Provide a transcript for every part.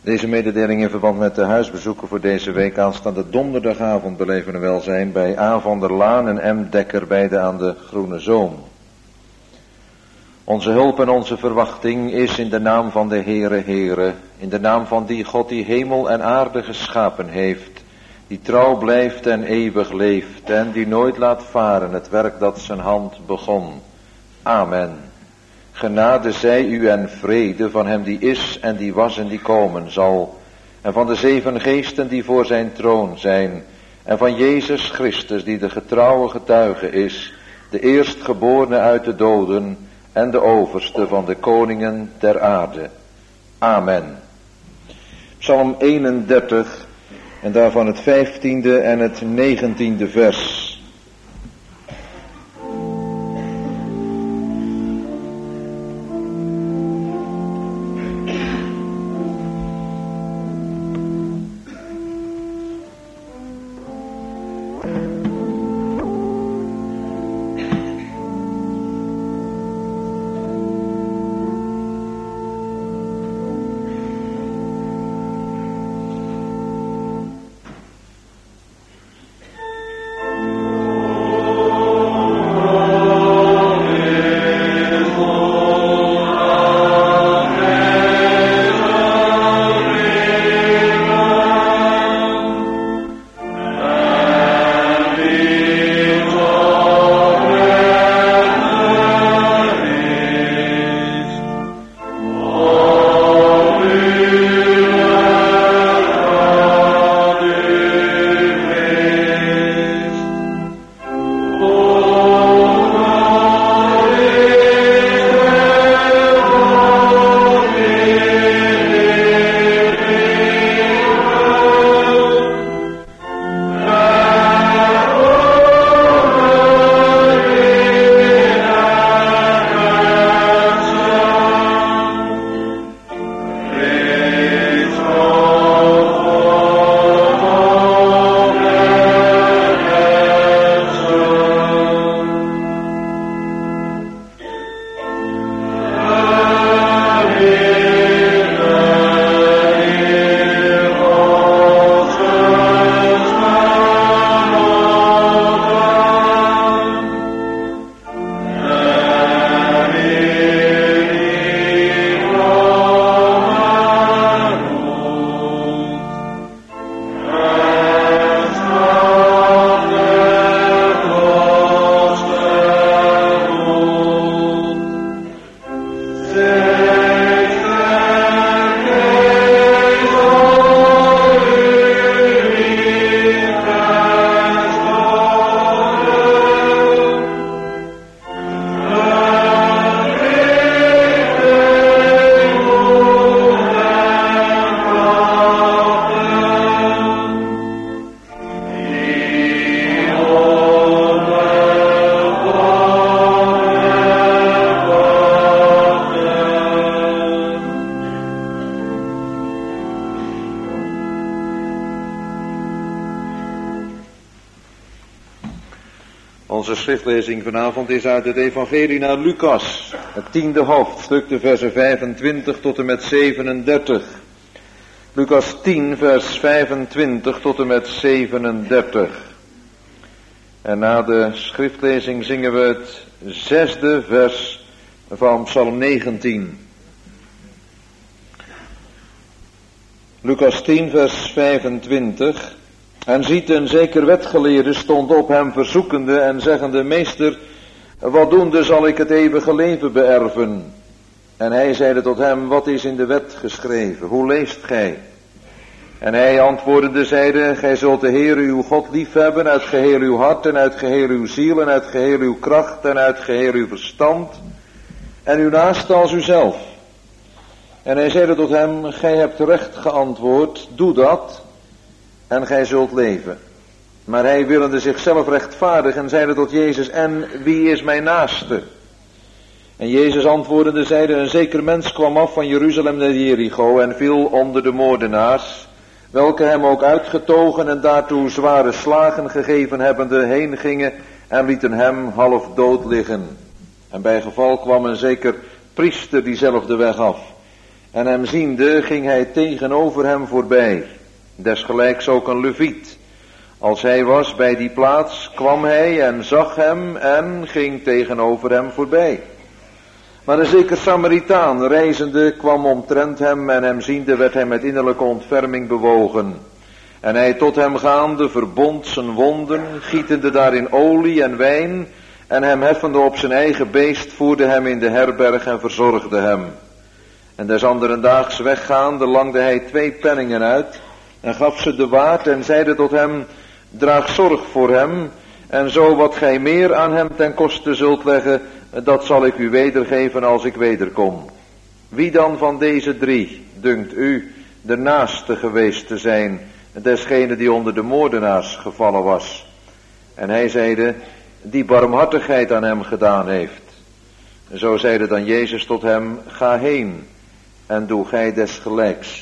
Deze mededeling in verband met de huisbezoeken voor deze week. Aanstaande donderdagavond beleven we welzijn bij A. van der Laan en M. Dekker, beide aan de Groene Zoom. Onze hulp en onze verwachting is in de naam van de Heere, in de naam van die God die hemel en aarde geschapen heeft, die trouw blijft en eeuwig leeft en die nooit laat varen het werk dat zijn hand begon. Amen. Genade zij u en vrede van hem die is en die was en die komen zal, en van de 7 geesten die voor zijn troon zijn, en van Jezus Christus die de getrouwe getuige is, de eerstgeborene uit de doden en de overste van de koningen der aarde. Amen. Psalm 31 en daarvan het 15e en het 19e vers. Onze schriftlezing vanavond is uit het evangelie naar Lucas, het 10e hoofdstuk, de versen 25 tot en met 37. Lucas 10, vers 25 tot en met 37. En na de schriftlezing zingen we het 6e vers van Psalm 19. Lucas 10, vers 25. En ziet, een zeker wetgeleerde stond op hem verzoekende en zeggende: Meester, wat doende zal ik het eeuwige leven beërven? En hij zeide tot hem: Wat is in de wet geschreven? Hoe leest gij? En hij antwoordende zeide: Gij zult de Heere uw God liefhebben uit geheel uw hart en uit geheel uw ziel en uit geheel uw kracht en uit geheel uw verstand, en uw naaste als uzelf. En hij zeide tot hem: Gij hebt recht geantwoord, doe dat en gij zult leven. Maar hij willende zichzelf rechtvaardigen zeide tot Jezus: En wie is mijn naaste? En Jezus antwoordende zeide: Een zeker mens kwam af van Jeruzalem naar Jericho en viel onder de moordenaars, welke hem ook uitgetogen en daartoe zware slagen gegeven hebbende heen gingen en lieten hem half dood liggen. En bij geval kwam een zeker priester diezelfde weg af. En hem ziende ging hij tegenover hem voorbij. Desgelijks ook een leviet. Als hij was bij die plaats, kwam hij en zag hem en ging tegenover hem voorbij. Maar een zeker Samaritaan, reizende, kwam omtrent hem en hem ziende werd hij met innerlijke ontferming bewogen. En hij tot hem gaande verbond zijn wonden, gietende daarin olie en wijn, en hem heffende op zijn eigen beest voerde hem in de herberg en verzorgde hem. En des anderen daags weggaande langde hij 2 penningen uit en gaf ze de waard en zeide tot hem, draag zorg voor hem, en zo wat gij meer aan hem ten koste zult leggen, dat zal ik u wedergeven als ik wederkom. Wie dan van deze 3 dunkt u de naaste geweest te zijn, desgene die onder de moordenaars gevallen was? En hij zeide, die barmhartigheid aan hem gedaan heeft. Zo zeide dan Jezus tot hem, ga heen en doe gij desgelijks.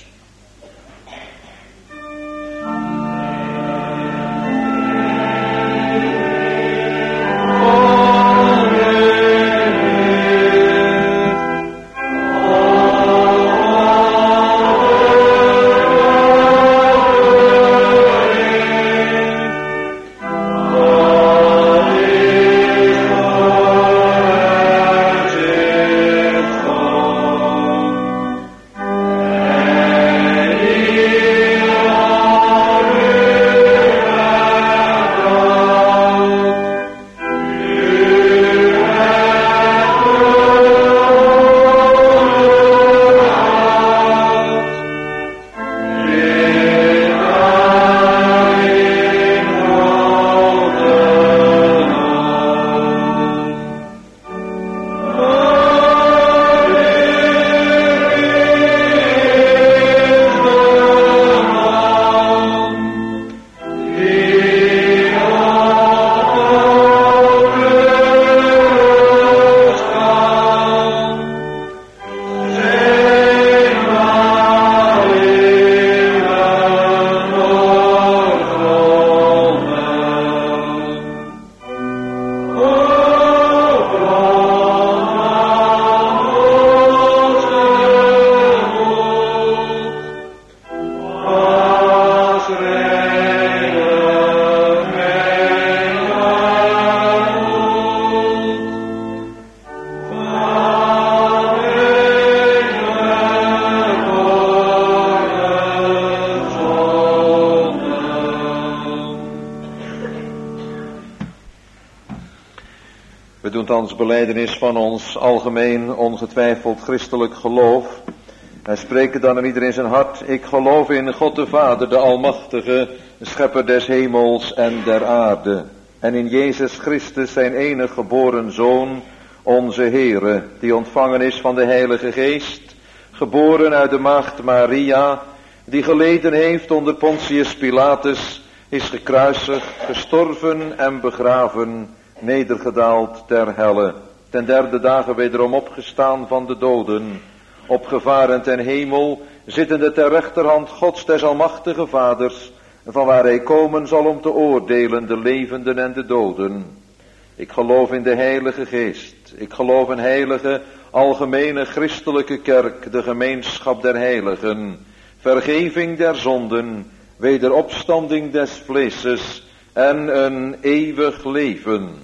Belijdenis van ons algemeen ongetwijfeld christelijk geloof. Wij spreken dan in iedereen zijn hart, ik geloof in God de Vader, de Almachtige, schepper des hemels en der aarde. En in Jezus Christus zijn enige geboren Zoon, onze Heere, die ontvangen is van de Heilige Geest, geboren uit de maagd Maria, die geleden heeft onder Pontius Pilatus, is gekruisigd, gestorven en begraven, nedergedaald ter helle, ten 3e dagen wederom opgestaan van de doden, opgevaren ten hemel, zittende ter rechterhand Gods des almachtige Vaders, van waar hij komen zal om te oordelen de levenden en de doden. Ik geloof in de Heilige Geest, ik geloof in heilige, algemene christelijke kerk, de gemeenschap der heiligen, vergeving der zonden, wederopstanding des vleeses en een eeuwig leven.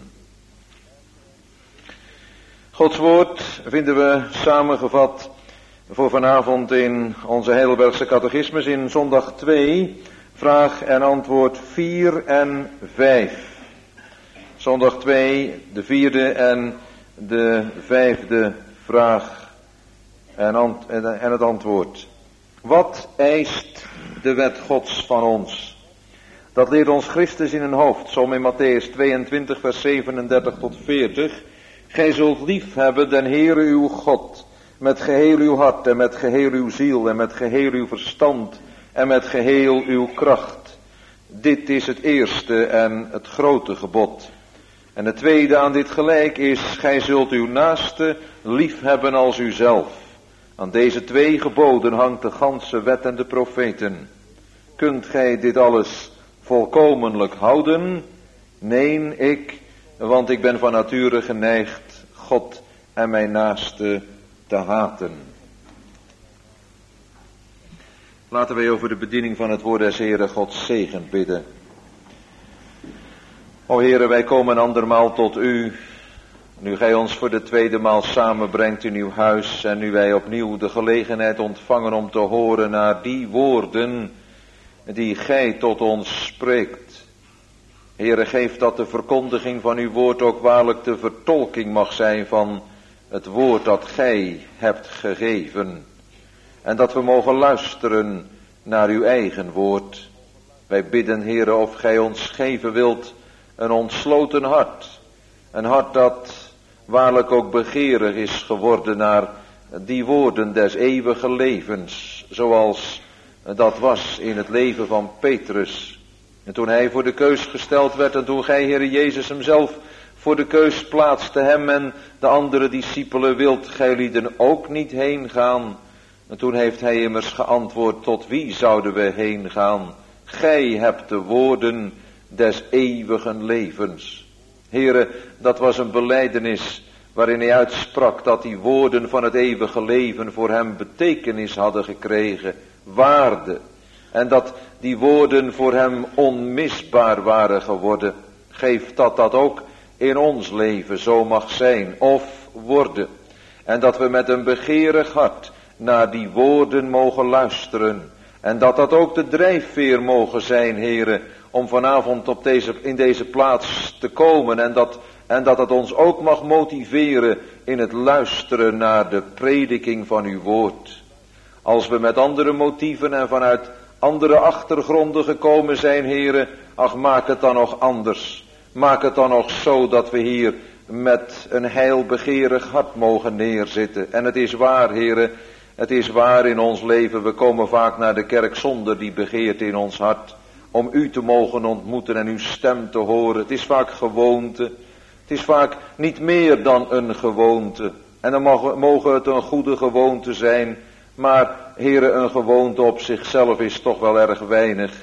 Gods woord vinden we samengevat voor vanavond in onze Heidelbergse catechismus in zondag 2, vraag en antwoord 4 en 5. Zondag 2, de 4e en de 5e vraag en het antwoord. Wat eist de wet Gods van ons? Dat leert ons Christus in een hoofdsom in Matthäus 22 vers 37 tot 40. Gij zult lief hebben den Heere uw God, met geheel uw hart en met geheel uw ziel en met geheel uw verstand en met geheel uw kracht. Dit is het eerste en het grote gebod. En het tweede aan dit gelijk is, gij zult uw naaste lief hebben als uzelf. Aan deze 2 geboden hangt de ganse wet en de profeten. Kunt gij dit alles volkomenlijk houden? Nee, ik, want ik ben van nature geneigd God en mijn naaste te haten. Laten wij over de bediening van het woord des Heeren Gods zegen bidden. O Heere, wij komen andermaal tot u, nu gij ons voor de tweede maal samenbrengt in uw huis en nu wij opnieuw de gelegenheid ontvangen om te horen naar die woorden die gij tot ons spreekt. Heere, geef dat de verkondiging van uw woord ook waarlijk de vertolking mag zijn van het woord dat gij hebt gegeven. En dat we mogen luisteren naar uw eigen woord. Wij bidden, Heere, of gij ons geven wilt een ontsloten hart. Een hart dat waarlijk ook begeerig is geworden naar die woorden des eeuwige levens. Zoals dat was in het leven van Petrus. En toen hij voor de keus gesteld werd en toen gij, Heere Jezus, hem zelf voor de keus plaatste, hem en de andere discipelen, wilt gij lieden ook niet heen gaan? En toen heeft hij immers geantwoord, tot wie zouden we heen gaan? Gij hebt de woorden des eeuwigen levens. Heere, dat was een belijdenis waarin hij uitsprak dat die woorden van het eeuwige leven voor hem betekenis hadden gekregen, waarde. En dat die woorden voor hem onmisbaar waren geworden. Geef dat dat ook in ons leven zo mag zijn of worden. En dat we met een begeerig hart naar die woorden mogen luisteren. En dat dat ook de drijfveer mogen zijn, Heere, om vanavond in deze plaats te komen. En dat het ons ook mag motiveren in het luisteren naar de prediking van uw woord. Als we met andere motieven en vanuit andere achtergronden gekomen zijn, Heere, ach, maak het dan nog anders. Maak het dan nog zo dat we hier met een heilbegeerig hart mogen neerzitten. En het is waar, Heere, het is waar in ons leven. We komen vaak naar de kerk zonder die begeerte in ons hart. Om u te mogen ontmoeten en uw stem te horen. Het is vaak gewoonte. Het is vaak niet meer dan een gewoonte. En dan mogen het een goede gewoonte zijn. Maar, Heere, een gewoonte op zichzelf is toch wel erg weinig.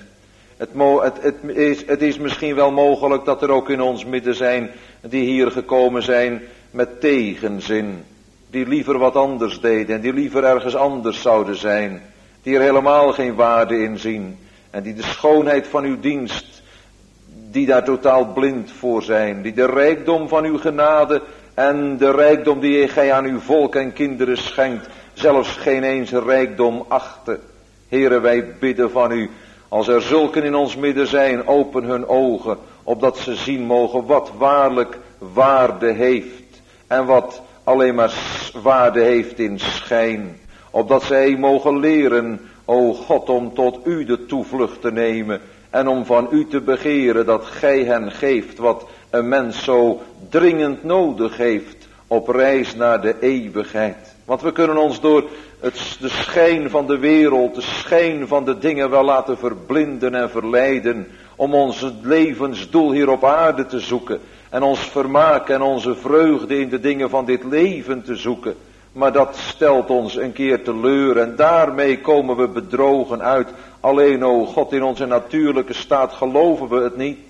Het is misschien wel mogelijk dat er ook in ons midden zijn die hier gekomen zijn met tegenzin. Die liever wat anders deden en die liever ergens anders zouden zijn. Die er helemaal geen waarde in zien. En die de schoonheid van uw dienst, die daar totaal blind voor zijn. Die de rijkdom van uw genade en de rijkdom die gij aan uw volk en kinderen schenkt, zelfs geen eens rijkdom achten. Heere, wij bidden van u, als er zulken in ons midden zijn, open hun ogen, opdat ze zien mogen wat waarlijk waarde heeft. En wat alleen maar waarde heeft in schijn. Opdat zij mogen leren, o God, om tot u de toevlucht te nemen. En om van u te begeren dat gij hen geeft wat een mens zo dringend nodig heeft op reis naar de eeuwigheid. Want we kunnen ons door de schijn van de wereld, de schijn van de dingen wel laten verblinden en verleiden. Om ons levensdoel hier op aarde te zoeken. En ons vermaak en onze vreugde in de dingen van dit leven te zoeken. Maar dat stelt ons een keer teleur en daarmee komen we bedrogen uit. Alleen, o God, in onze natuurlijke staat geloven we het niet.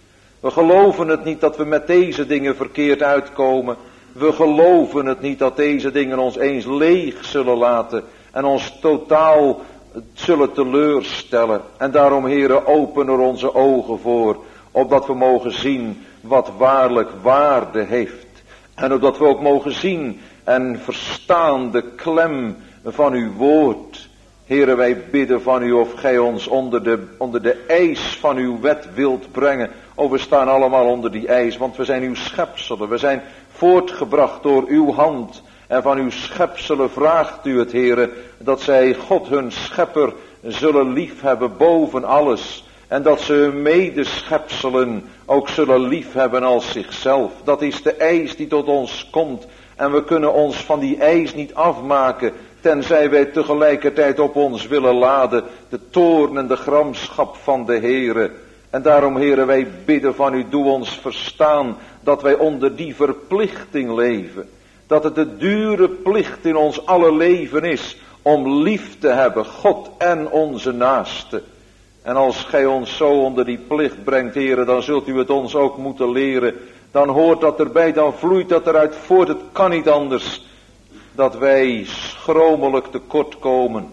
We geloven het niet dat we met deze dingen verkeerd uitkomen. We geloven het niet dat deze dingen ons eens leeg zullen laten en ons totaal zullen teleurstellen. En daarom, Heere, open er onze ogen voor, opdat we mogen zien wat waarlijk waarde heeft. En opdat we ook mogen zien en verstaan de klem van uw woord. Heere, wij bidden van u of gij ons onder de eis van uw wet wilt brengen. We staan allemaal onder die eis, want we zijn uw schepselen. We zijn voortgebracht door uw hand. En van uw schepselen vraagt u het, Heere, dat zij God hun schepper zullen liefhebben boven alles. En dat ze hun medeschepselen ook zullen liefhebben als zichzelf. Dat is de eis die tot ons komt. En we kunnen ons van die eis niet afmaken, tenzij wij tegelijkertijd op ons willen laden de toorn en de gramschap van de Heere. En daarom, Heere, wij bidden van u, doe ons verstaan dat wij onder die verplichting leven. Dat het de dure plicht in ons alle leven is om lief te hebben, God en onze naaste. En als gij ons zo onder die plicht brengt, Heere, dan zult u het ons ook moeten leren. Dan hoort dat erbij, dan vloeit dat eruit voort, het kan niet anders. Dat wij schromelijk tekort komen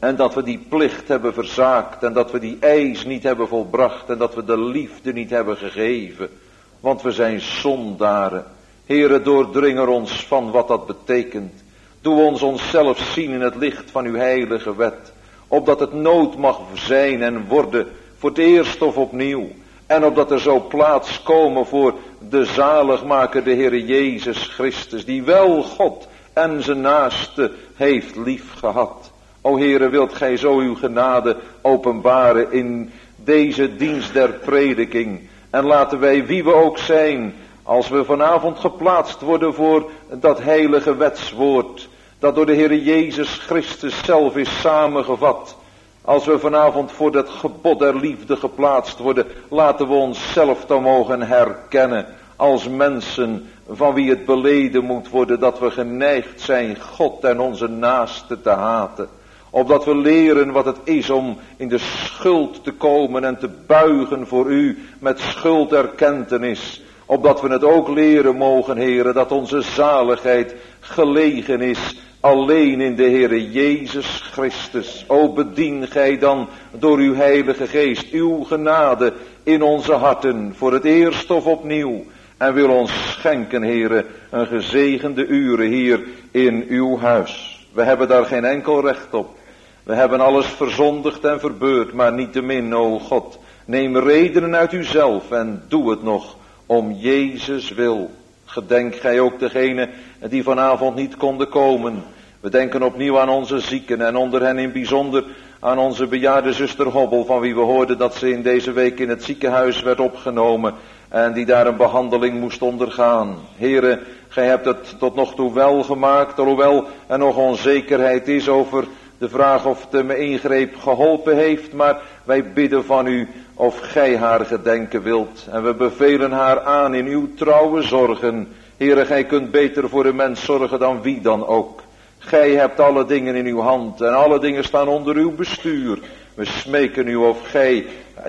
En dat we die plicht hebben verzaakt. En dat we die eis niet hebben volbracht. En dat we de liefde niet hebben gegeven. Want we zijn zondaren. Heere, doordring er ons van wat dat betekent. Doe ons onszelf zien in het licht van uw heilige wet. Opdat het nood mag zijn en worden. Voor het eerst of opnieuw. En opdat er zo plaats komen voor de zaligmaker, de Heere Jezus Christus. Die wel God en zijn naaste heeft lief gehad. O Heere, wilt gij zo uw genade openbaren in deze dienst der prediking. En laten wij, wie we ook zijn, als we vanavond geplaatst worden voor dat heilige wetswoord, dat door de Heere Jezus Christus zelf is samengevat. Als we vanavond voor dat gebod der liefde geplaatst worden, laten we onszelf dan mogen herkennen als mensen van wie het beleden moet worden dat we geneigd zijn God en onze naaste te haten. Opdat we leren wat het is om in de schuld te komen en te buigen voor u met schulderkentenis. Opdat we het ook leren mogen, Heere, dat onze zaligheid gelegen is alleen in de Heere Jezus Christus. O bedien gij dan door uw heilige geest uw genade in onze harten voor het eerst of opnieuw. En wil ons schenken, Heere, een gezegende uren hier in uw huis. We hebben daar geen enkel recht op. We hebben alles verzondigd en verbeurd, maar niettemin, o God, neem redenen uit uzelf en doe het nog om Jezus wil. Gedenk gij ook degene die vanavond niet konden komen. We denken opnieuw aan onze zieken en onder hen in bijzonder aan onze bejaarde zuster Hobbel, van wie we hoorden dat ze in deze week in het ziekenhuis werd opgenomen en die daar een behandeling moest ondergaan. Heere, gij hebt het tot nog toe wel gemaakt, alhoewel er nog onzekerheid is over de vraag of de ingreep geholpen heeft, maar wij bidden van u of gij haar gedenken wilt. En we bevelen haar aan in uw trouwe zorgen. Heere, gij kunt beter voor een mens zorgen dan wie dan ook. Gij hebt alle dingen in uw hand en alle dingen staan onder uw bestuur. We smeken u of gij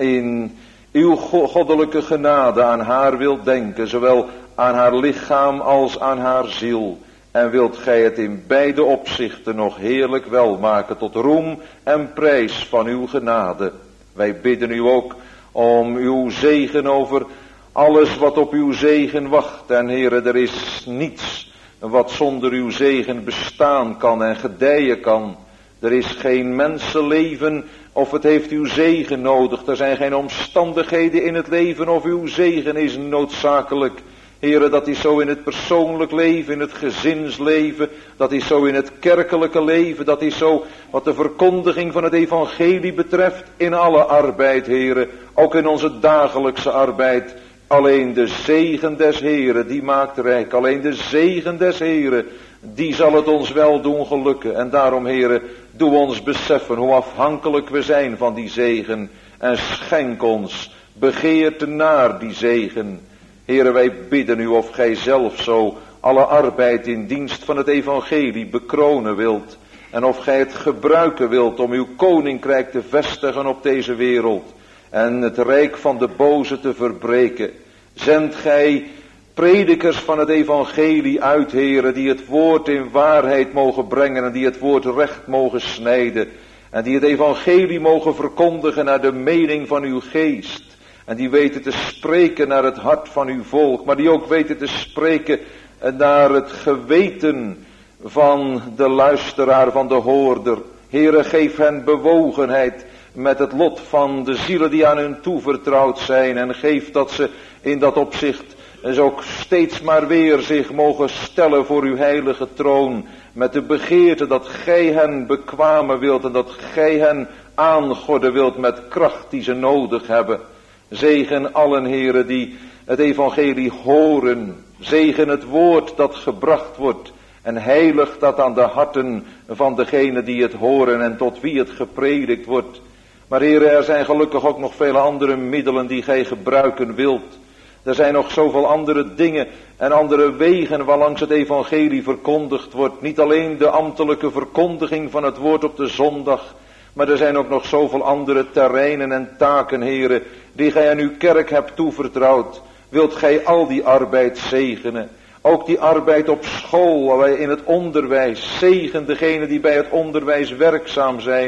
in uw goddelijke genade aan haar wilt denken, zowel aan haar lichaam als aan haar ziel. En wilt gij het in beide opzichten nog heerlijk welmaken tot roem en prijs van uw genade. Wij bidden u ook om uw zegen over alles wat op uw zegen wacht. En Heere, er is niets wat zonder uw zegen bestaan kan en gedijen kan. Er is geen mensenleven of het heeft uw zegen nodig. Er zijn geen omstandigheden in het leven of uw zegen is noodzakelijk. Heere, dat is zo in het persoonlijk leven, in het gezinsleven, dat is zo in het kerkelijke leven, dat is zo wat de verkondiging van het evangelie betreft in alle arbeid, Heere, ook in onze dagelijkse arbeid. Alleen de zegen des Heere, die maakt rijk, alleen de zegen des Heere, die zal het ons wel doen gelukken. En daarom, Heere, doe ons beseffen hoe afhankelijk we zijn van die zegen en schenk ons begeerte naar die zegen. Heere, wij bidden u of gij zelf zo alle arbeid in dienst van het evangelie bekronen wilt. En of gij het gebruiken wilt om uw koninkrijk te vestigen op deze wereld. En het rijk van de boze te verbreken. Zend gij predikers van het evangelie uit, Heere, die het woord in waarheid mogen brengen en die het woord recht mogen snijden. En die het evangelie mogen verkondigen naar de mening van uw geest. En die weten te spreken naar het hart van uw volk. Maar die ook weten te spreken naar het geweten van de luisteraar, van de hoorder. Heere, geef hen bewogenheid met het lot van de zielen die aan hun toevertrouwd zijn. En geef dat ze in dat opzicht dus ook steeds maar weer zich mogen stellen voor uw heilige troon. Met de begeerte dat gij hen bekwamen wilt en dat gij hen aangorden wilt met kracht die ze nodig hebben. Zegen allen, Heere, die het evangelie horen. Zegen het woord dat gebracht wordt. En heilig dat aan de harten van degene die het horen en tot wie het gepredikt wordt. Maar Heere, er zijn gelukkig ook nog vele andere middelen die gij gebruiken wilt. Er zijn nog zoveel andere dingen en andere wegen waarlangs het evangelie verkondigd wordt. Niet alleen de ambtelijke verkondiging van het woord op de zondag. Maar er zijn ook nog zoveel andere terreinen en taken, Heere, die gij aan uw kerk hebt toevertrouwd. Wilt gij al die arbeid zegenen? Ook die arbeid op school, in het onderwijs. Zegen degenen die bij het onderwijs werkzaam zijn.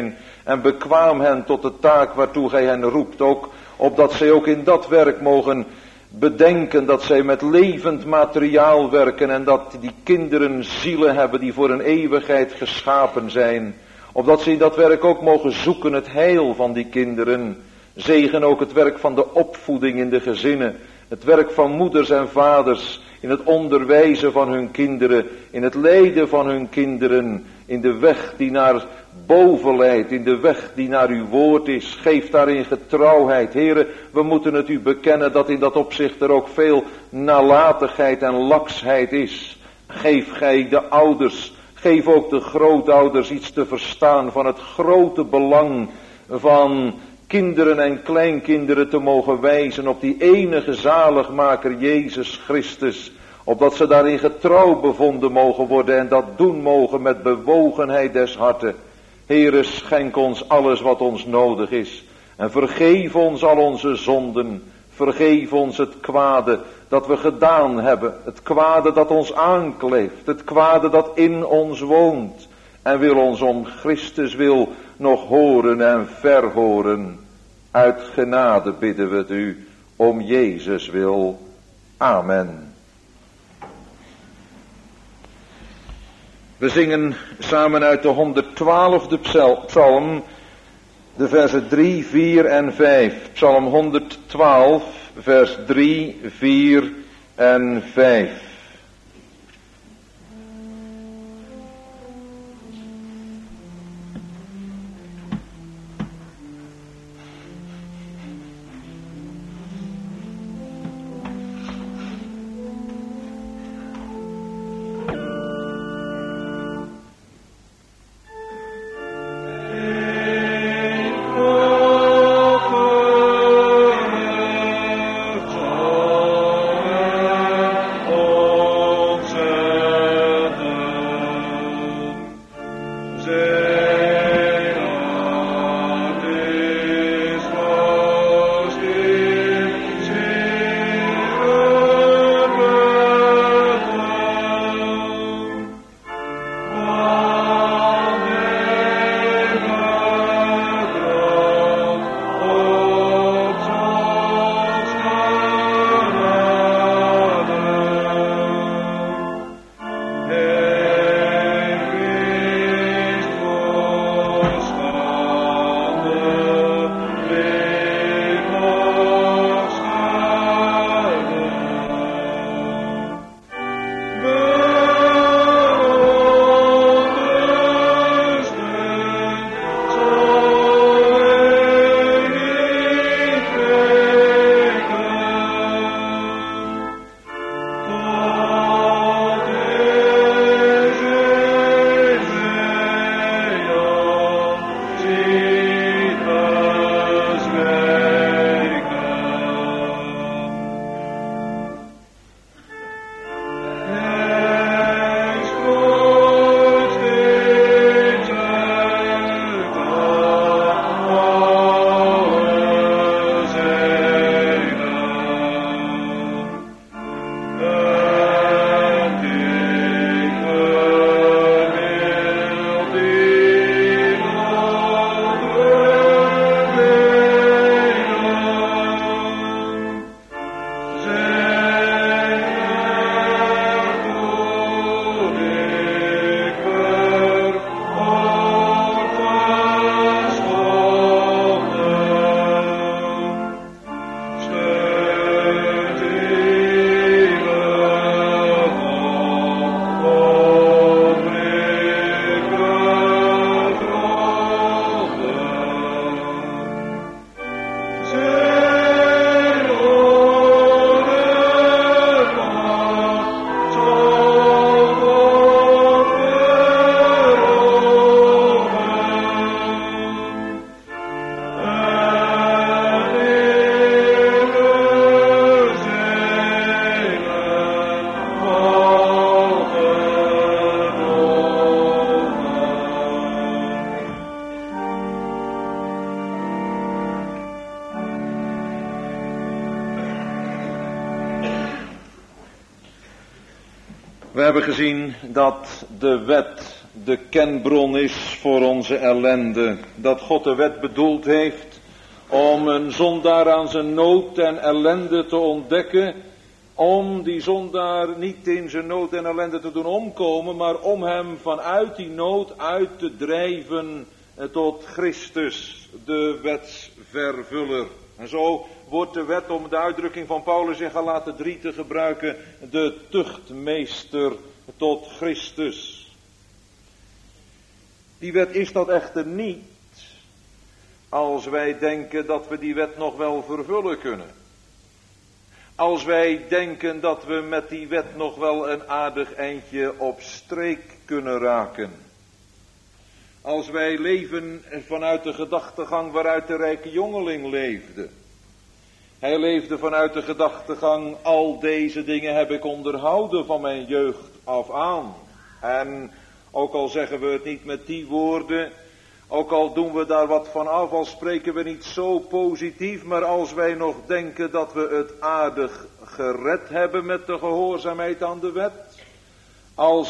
en bekwaam hen tot de taak waartoe gij hen roept. Ook opdat zij ook in dat werk mogen bedenken dat zij met levend materiaal werken en dat die kinderen zielen hebben die voor een eeuwigheid geschapen zijn. Opdat ze in dat werk ook mogen zoeken het heil van die kinderen. Zegen ook het werk van de opvoeding in de gezinnen. Het werk van moeders en vaders in het onderwijzen van hun kinderen, in het leiden van hun kinderen, in de weg die naar boven leidt, in de weg die naar uw woord is. Geef daarin getrouwheid. Heren, we moeten het u bekennen dat in dat opzicht er ook veel nalatigheid en laksheid is. Geef gij de ouders, geef ook de grootouders iets te verstaan van het grote belang van kinderen en kleinkinderen te mogen wijzen op die enige zaligmaker Jezus Christus. Opdat ze daarin getrouw bevonden mogen worden en dat doen mogen met bewogenheid des harten. Heere, schenk ons alles wat ons nodig is. En vergeef ons al onze zonden. Vergeef ons het kwade dat we gedaan hebben. Het kwade dat ons aankleeft. Het kwade dat in ons woont. En wil ons om Christus wil nog horen en verhoren. Uit genade bidden we het u. Om Jezus wil. Amen. We zingen samen uit de 112e psalm, de versen 3, 4 en 5. Psalm 112, vers 3, 4 en 5. We hebben gezien dat de wet de kenbron is voor onze ellende. Dat God de wet bedoeld heeft om een zondaar aan zijn nood en ellende te ontdekken. Om die zondaar niet in zijn nood en ellende te doen omkomen, maar om hem vanuit die nood uit te drijven tot Christus, de wetsvervuller. En zo wordt de wet, om de uitdrukking van Paulus in Galaten 3 te gebruiken, de tuchtmeester tot Christus. Die wet is dat echter niet als wij denken dat we die wet nog wel vervullen kunnen. Als wij denken dat we met die wet nog wel een aardig eindje op streek kunnen raken. Als wij leven vanuit de gedachtegang waaruit de rijke jongeling leefde. Hij leefde vanuit de gedachtegang, al deze dingen heb ik onderhouden van mijn jeugd af aan. En ook al zeggen we het niet met die woorden, ook al doen we daar wat van af, al spreken we niet zo positief, maar als wij nog denken dat we het aardig gered hebben met de gehoorzaamheid aan de wet, als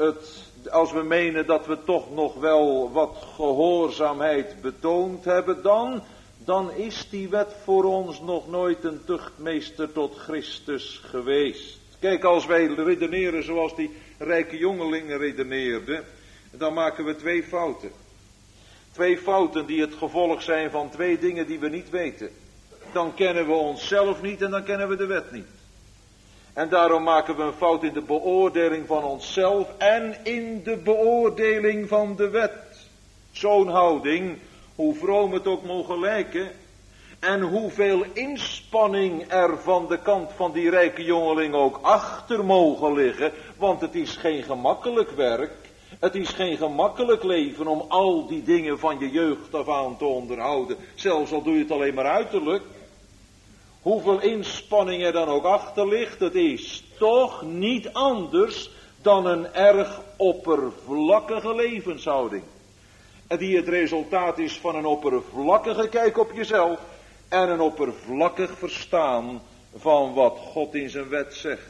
we menen dat we toch nog wel wat gehoorzaamheid betoond hebben, dan is die wet voor ons nog nooit een tuchtmeester tot Christus geweest. Kijk, als wij redeneren zoals die rijke jongelingen redeneerden, dan maken we twee fouten. Twee fouten die het gevolg zijn van twee dingen die we niet weten. Dan kennen we onszelf niet en dan kennen we de wet niet. En daarom maken we een fout in de beoordeling van onszelf en in de beoordeling van de wet. Zo'n houding, hoe vroom het ook mogen lijken, en hoeveel inspanning er van de kant van die rijke jongeling ook achter mogen liggen, want het is geen gemakkelijk werk, het is geen gemakkelijk leven om al die dingen van je jeugd af aan te onderhouden, zelfs al doe je het alleen maar uiterlijk. Hoeveel inspanning er dan ook achter ligt, het is toch niet anders dan een erg oppervlakkige levenshouding. En die het resultaat is van een oppervlakkige kijk op jezelf en een oppervlakkig verstaan van wat God in zijn wet zegt.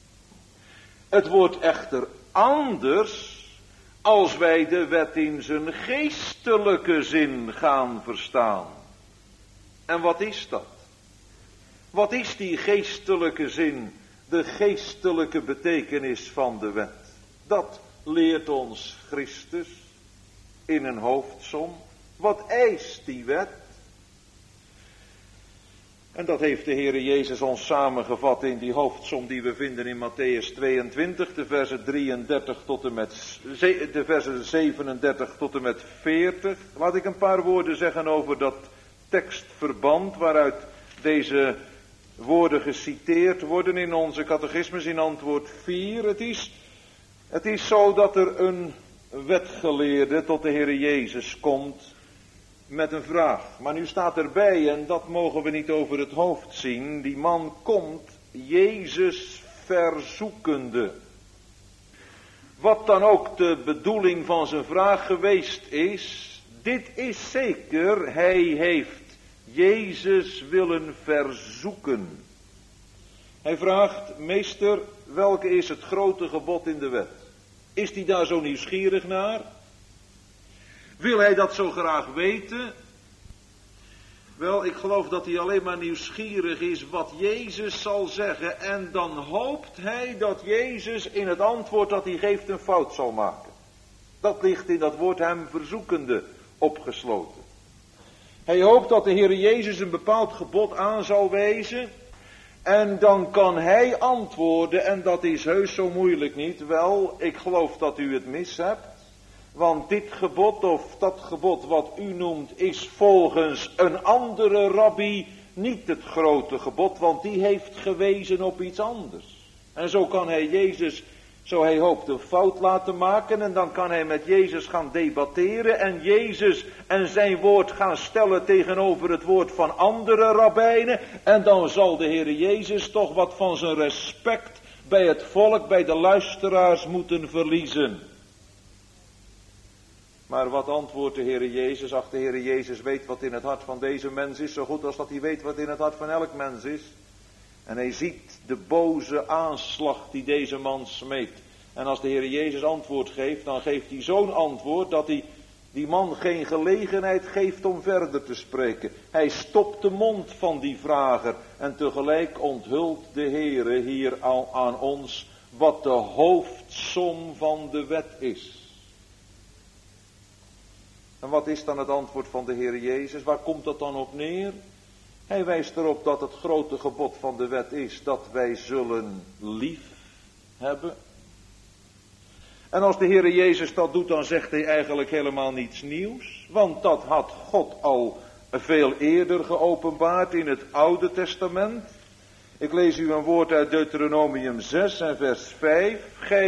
Het wordt echter anders als wij de wet in zijn geestelijke zin gaan verstaan. En wat is dat? Wat is die geestelijke zin, de geestelijke betekenis van de wet? Dat leert ons Christus in een hoofdsom. Wat eist die wet? En dat heeft de Heere Jezus ons samengevat in die hoofdsom die we vinden in Matthäus 22, de versen 33 tot en met, de versen 37 tot en met 40. Laat ik een paar woorden zeggen over dat tekstverband waaruit deze woorden geciteerd worden in onze catechismus in antwoord 4. Het is zo dat er een wetgeleerde tot de Heere Jezus komt met een vraag. Maar nu staat erbij, en dat mogen we niet over het hoofd zien, die man komt Jezus verzoekende. Wat dan ook de bedoeling van zijn vraag geweest is, dit is zeker, hij heeft Jezus willen verzoeken. Hij vraagt, meester, welke is het grote gebod in de wet? Is hij daar zo nieuwsgierig naar? Wil hij dat zo graag weten? Wel, ik geloof dat hij alleen maar nieuwsgierig is wat Jezus zal zeggen. En dan hoopt hij dat Jezus in het antwoord dat hij geeft een fout zal maken. Dat ligt in dat woord hem verzoekende opgesloten. Hij hoopt dat de Heer Jezus een bepaald gebod aan zal wijzen. En dan kan hij antwoorden, en dat is heus zo moeilijk niet. Wel, ik geloof dat u het mis hebt. Want dit gebod of dat gebod wat u noemt is volgens een andere rabbi niet het grote gebod. Want die heeft gewezen op iets anders. En zo kan hij Jezus, zo hij hoopt, een fout laten maken. En dan kan hij met Jezus gaan debatteren. En Jezus en zijn woord gaan stellen tegenover het woord van andere rabbijnen. En dan zal de Heer Jezus toch wat van zijn respect bij het volk, bij de luisteraars moeten verliezen. Maar wat antwoordt de Heere Jezus? Ach, de Heere Jezus weet wat in het hart van deze mens is, zo goed als dat hij weet wat in het hart van elk mens is. En hij ziet de boze aanslag die deze man smeekt. En als de Heer Jezus antwoord geeft, dan geeft hij zo'n antwoord dat hij die man geen gelegenheid geeft om verder te spreken. Hij stopt de mond van die vrager en tegelijk onthult de Heere hier al aan ons wat de hoofdsom van de wet is. En wat is dan het antwoord van de Heer Jezus? Waar komt dat dan op neer? Hij wijst erop dat het grote gebod van de wet is dat wij zullen lief hebben. En als de Heer Jezus dat doet, dan zegt hij eigenlijk helemaal niets nieuws. Want dat had God al veel eerder geopenbaard in het Oude Testament. Ik lees u een woord uit Deuteronomium 6 en vers 5.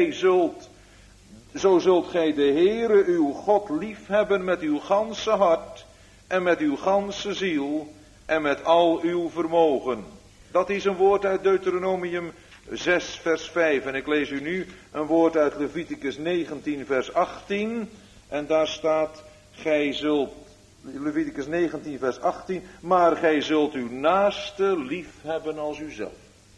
Zo zult gij de Heere uw God lief hebben met uw ganse hart en met uw ganse ziel en met al uw vermogen. Dat is een woord uit Deuteronomium 6 vers 5. En ik lees u nu een woord uit Leviticus 19 vers 18. En daar staat, Leviticus 19 vers 18, maar gij zult uw naaste lief hebben als uzelf.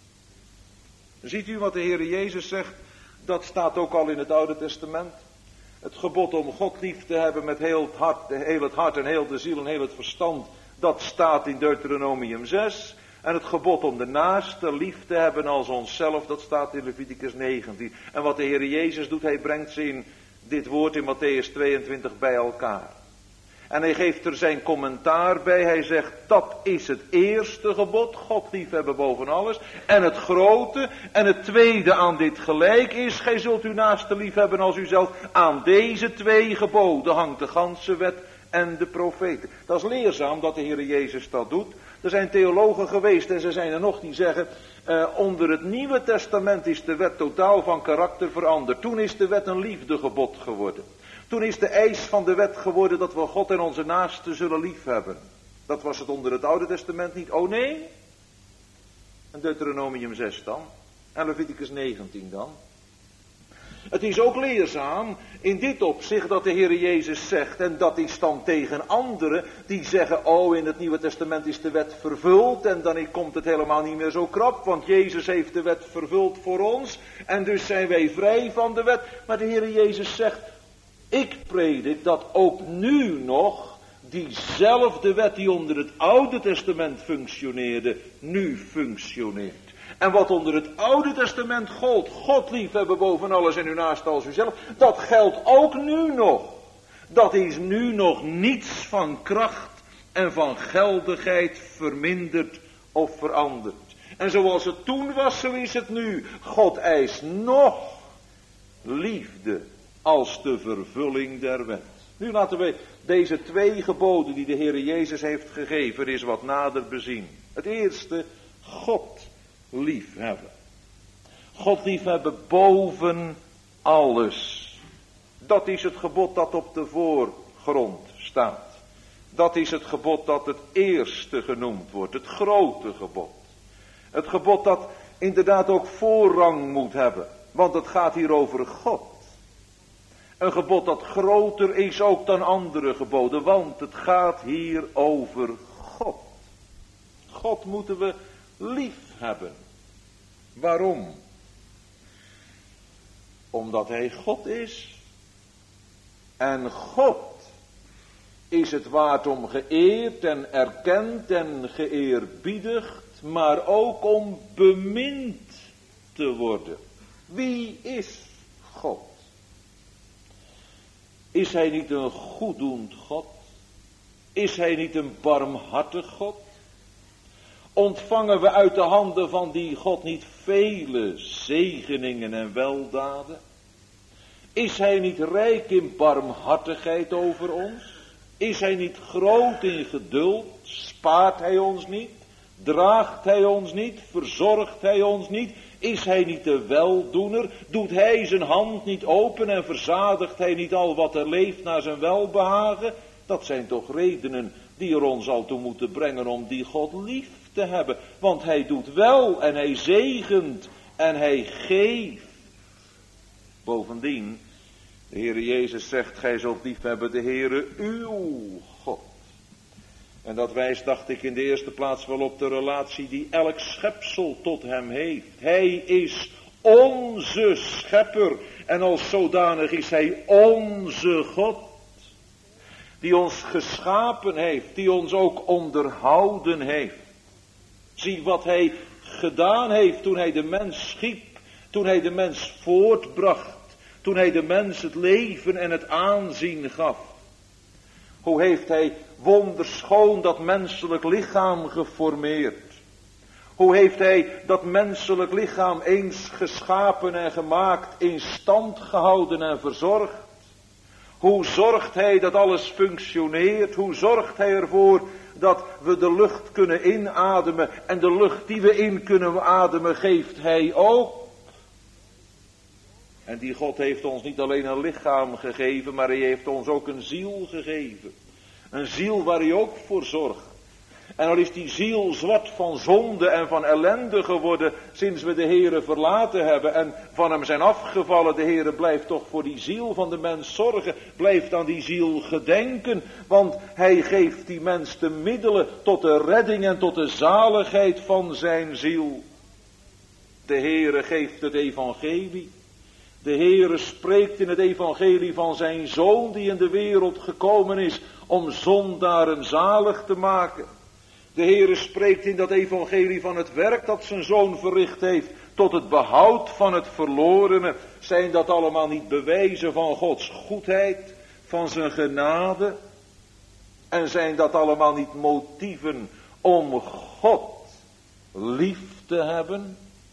Ziet u wat de Heer Jezus zegt? Dat staat ook al in het Oude Testament. Het gebod om God lief te hebben met heel het hart en heel de ziel en heel het verstand, dat staat in Deuteronomium 6. En het gebod om de naaste lief te hebben als onszelf, dat staat in Leviticus 19. En wat de Heer Jezus doet, hij brengt ze in dit woord in Matthäus 22 bij elkaar. En hij geeft er zijn commentaar bij. Hij zegt, dat is het eerste gebod, God lief hebben boven alles. En het grote en het tweede aan dit gelijk is, gij zult uw naaste lief hebben als uzelf. Aan deze twee geboden hangt de ganse wet en de profeten. Dat is leerzaam dat de Heer Jezus dat doet. Er zijn theologen geweest en ze zijn er nog die zeggen, onder het Nieuwe Testament is de wet totaal van karakter veranderd. Toen is de wet een liefdegebod geworden. Toen is de eis van de wet geworden dat we God en onze naasten zullen lief hebben. Dat was het onder het Oude Testament niet. Oh nee. En Deuteronomium 6 dan. En Leviticus 19 dan. Het is ook leerzaam in dit opzicht dat de Heer Jezus zegt, en dat is dan tegen anderen die zeggen, oh in het Nieuwe Testament is de wet vervuld en dan komt het helemaal niet meer zo krap, want Jezus heeft de wet vervuld voor ons en dus zijn wij vrij van de wet. Maar de Heer Jezus zegt, ik predik dat ook nu nog diezelfde wet die onder het Oude Testament functioneerde, nu functioneert. En wat onder het Oude Testament gold, God lief hebben boven alles en uw naaste als uzelf, dat geldt ook nu nog. Dat is nu nog niets van kracht en van geldigheid verminderd of veranderd. En zoals het toen was, zo is het nu. God eist nog liefde als de vervulling der wet. Nu laten we deze twee geboden die de Heer Jezus heeft gegeven eens wat nader bezien. Het eerste, God liefhebben. God liefhebben boven alles. Dat is het gebod dat op de voorgrond staat. Dat is het gebod dat het eerste genoemd wordt. Het grote gebod. Het gebod dat inderdaad ook voorrang moet hebben. Want het gaat hier over God. Een gebod dat groter is ook dan andere geboden. Want het gaat hier over God. God moeten we lief hebben. Waarom? Omdat hij God is. En God is het waard om geëerd en erkend en geëerbiedigd, maar ook om bemind te worden. Wie is God? Is hij niet een goeddoend God? Is hij niet een barmhartig God? Ontvangen we uit de handen van die God niet vele zegeningen en weldaden? Is hij niet rijk in barmhartigheid over ons? Is hij niet groot in geduld? Spaart hij ons niet? Draagt hij ons niet? Verzorgt hij ons niet? Is hij niet de weldoener? Doet hij zijn hand niet open en verzadigt hij niet al wat er leeft naar zijn welbehagen? Dat zijn toch redenen die er ons al toe moeten brengen om die God lief te hebben. Want hij doet wel en hij zegent en hij geeft. Bovendien, de Heere Jezus zegt, gij zult lief hebben de Heere uw God. En dat wijst, dacht ik, in de eerste plaats wel op de relatie die elk schepsel tot hem heeft. Hij is onze schepper. En als zodanig is hij onze God. Die ons geschapen heeft, die ons ook onderhouden heeft. Zie wat hij gedaan heeft toen hij de mens schiep, toen hij de mens voortbracht, toen hij de mens het leven en het aanzien gaf. Hoe heeft hij wonderschoon dat menselijk lichaam geformeerd. Hoe heeft hij dat menselijk lichaam eens geschapen en gemaakt, in stand gehouden en verzorgd. Hoe zorgt hij dat alles functioneert? Hoe zorgt hij ervoor dat we de lucht kunnen inademen? En de lucht die we in kunnen ademen geeft hij ook. En die God heeft ons niet alleen een lichaam gegeven, maar hij heeft ons ook een ziel gegeven. Een ziel waar hij ook voor zorgt. En al is die ziel zwart van zonde en van ellende geworden sinds we de Heere verlaten hebben en van hem zijn afgevallen. De Heere blijft toch voor die ziel van de mens zorgen. Blijft aan die ziel gedenken, want hij geeft die mens de middelen tot de redding en tot de zaligheid van zijn ziel. De Heere geeft het evangelie. De Heere spreekt in het evangelie van zijn Zoon die in de wereld gekomen is om zondaren zalig te maken. De Heere spreekt in dat evangelie van het werk dat zijn Zoon verricht heeft tot het behoud van het verlorene. Zijn dat allemaal niet bewijzen van Gods goedheid, van zijn genade? En zijn dat allemaal niet motieven om God lief te hebben?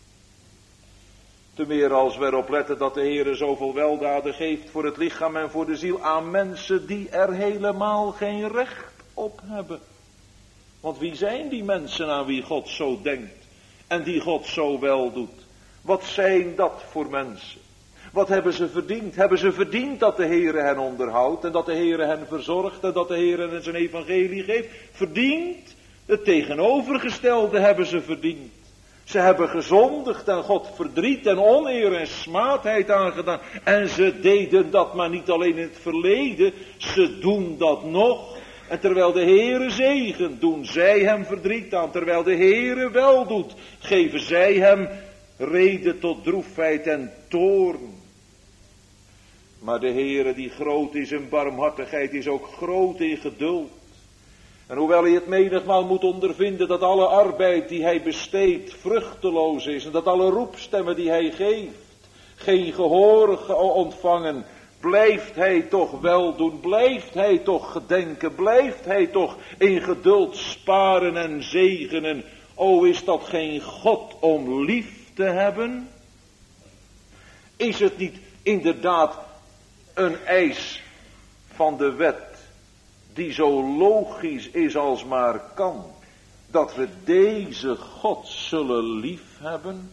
Te meer als we erop letten dat de Heere zoveel weldaden geeft voor het lichaam en voor de ziel aan mensen die er helemaal geen recht op hebben. Want wie zijn die mensen aan wie God zo denkt en die God zo wel doet? Wat zijn dat voor mensen? Wat hebben ze verdiend? Hebben ze verdiend dat de Heere hen onderhoudt en dat de Heere hen verzorgt en dat de Heere hen zijn evangelie geeft? Verdiend? Het tegenovergestelde hebben ze verdiend. Ze hebben gezondigd en God verdriet en oneer en smaadheid aangedaan. En ze deden dat maar niet alleen in het verleden, ze doen dat nog. En terwijl de Heere zegent, doen zij hem verdriet aan. Terwijl de Heere wel doet, geven zij hem reden tot droefheid en toorn. Maar de Heere die groot is in barmhartigheid, is ook groot in geduld. En hoewel hij het menigmaal moet ondervinden dat alle arbeid die hij besteedt vruchteloos is. En dat alle roepstemmen die hij geeft geen gehoor ontvangen. Blijft hij toch wel doen, blijft hij toch gedenken, blijft hij toch in geduld sparen en zegenen. O, is dat geen God om lief te hebben? Is het niet inderdaad een eis van de wet die zo logisch is als maar kan, dat we deze God zullen lief hebben?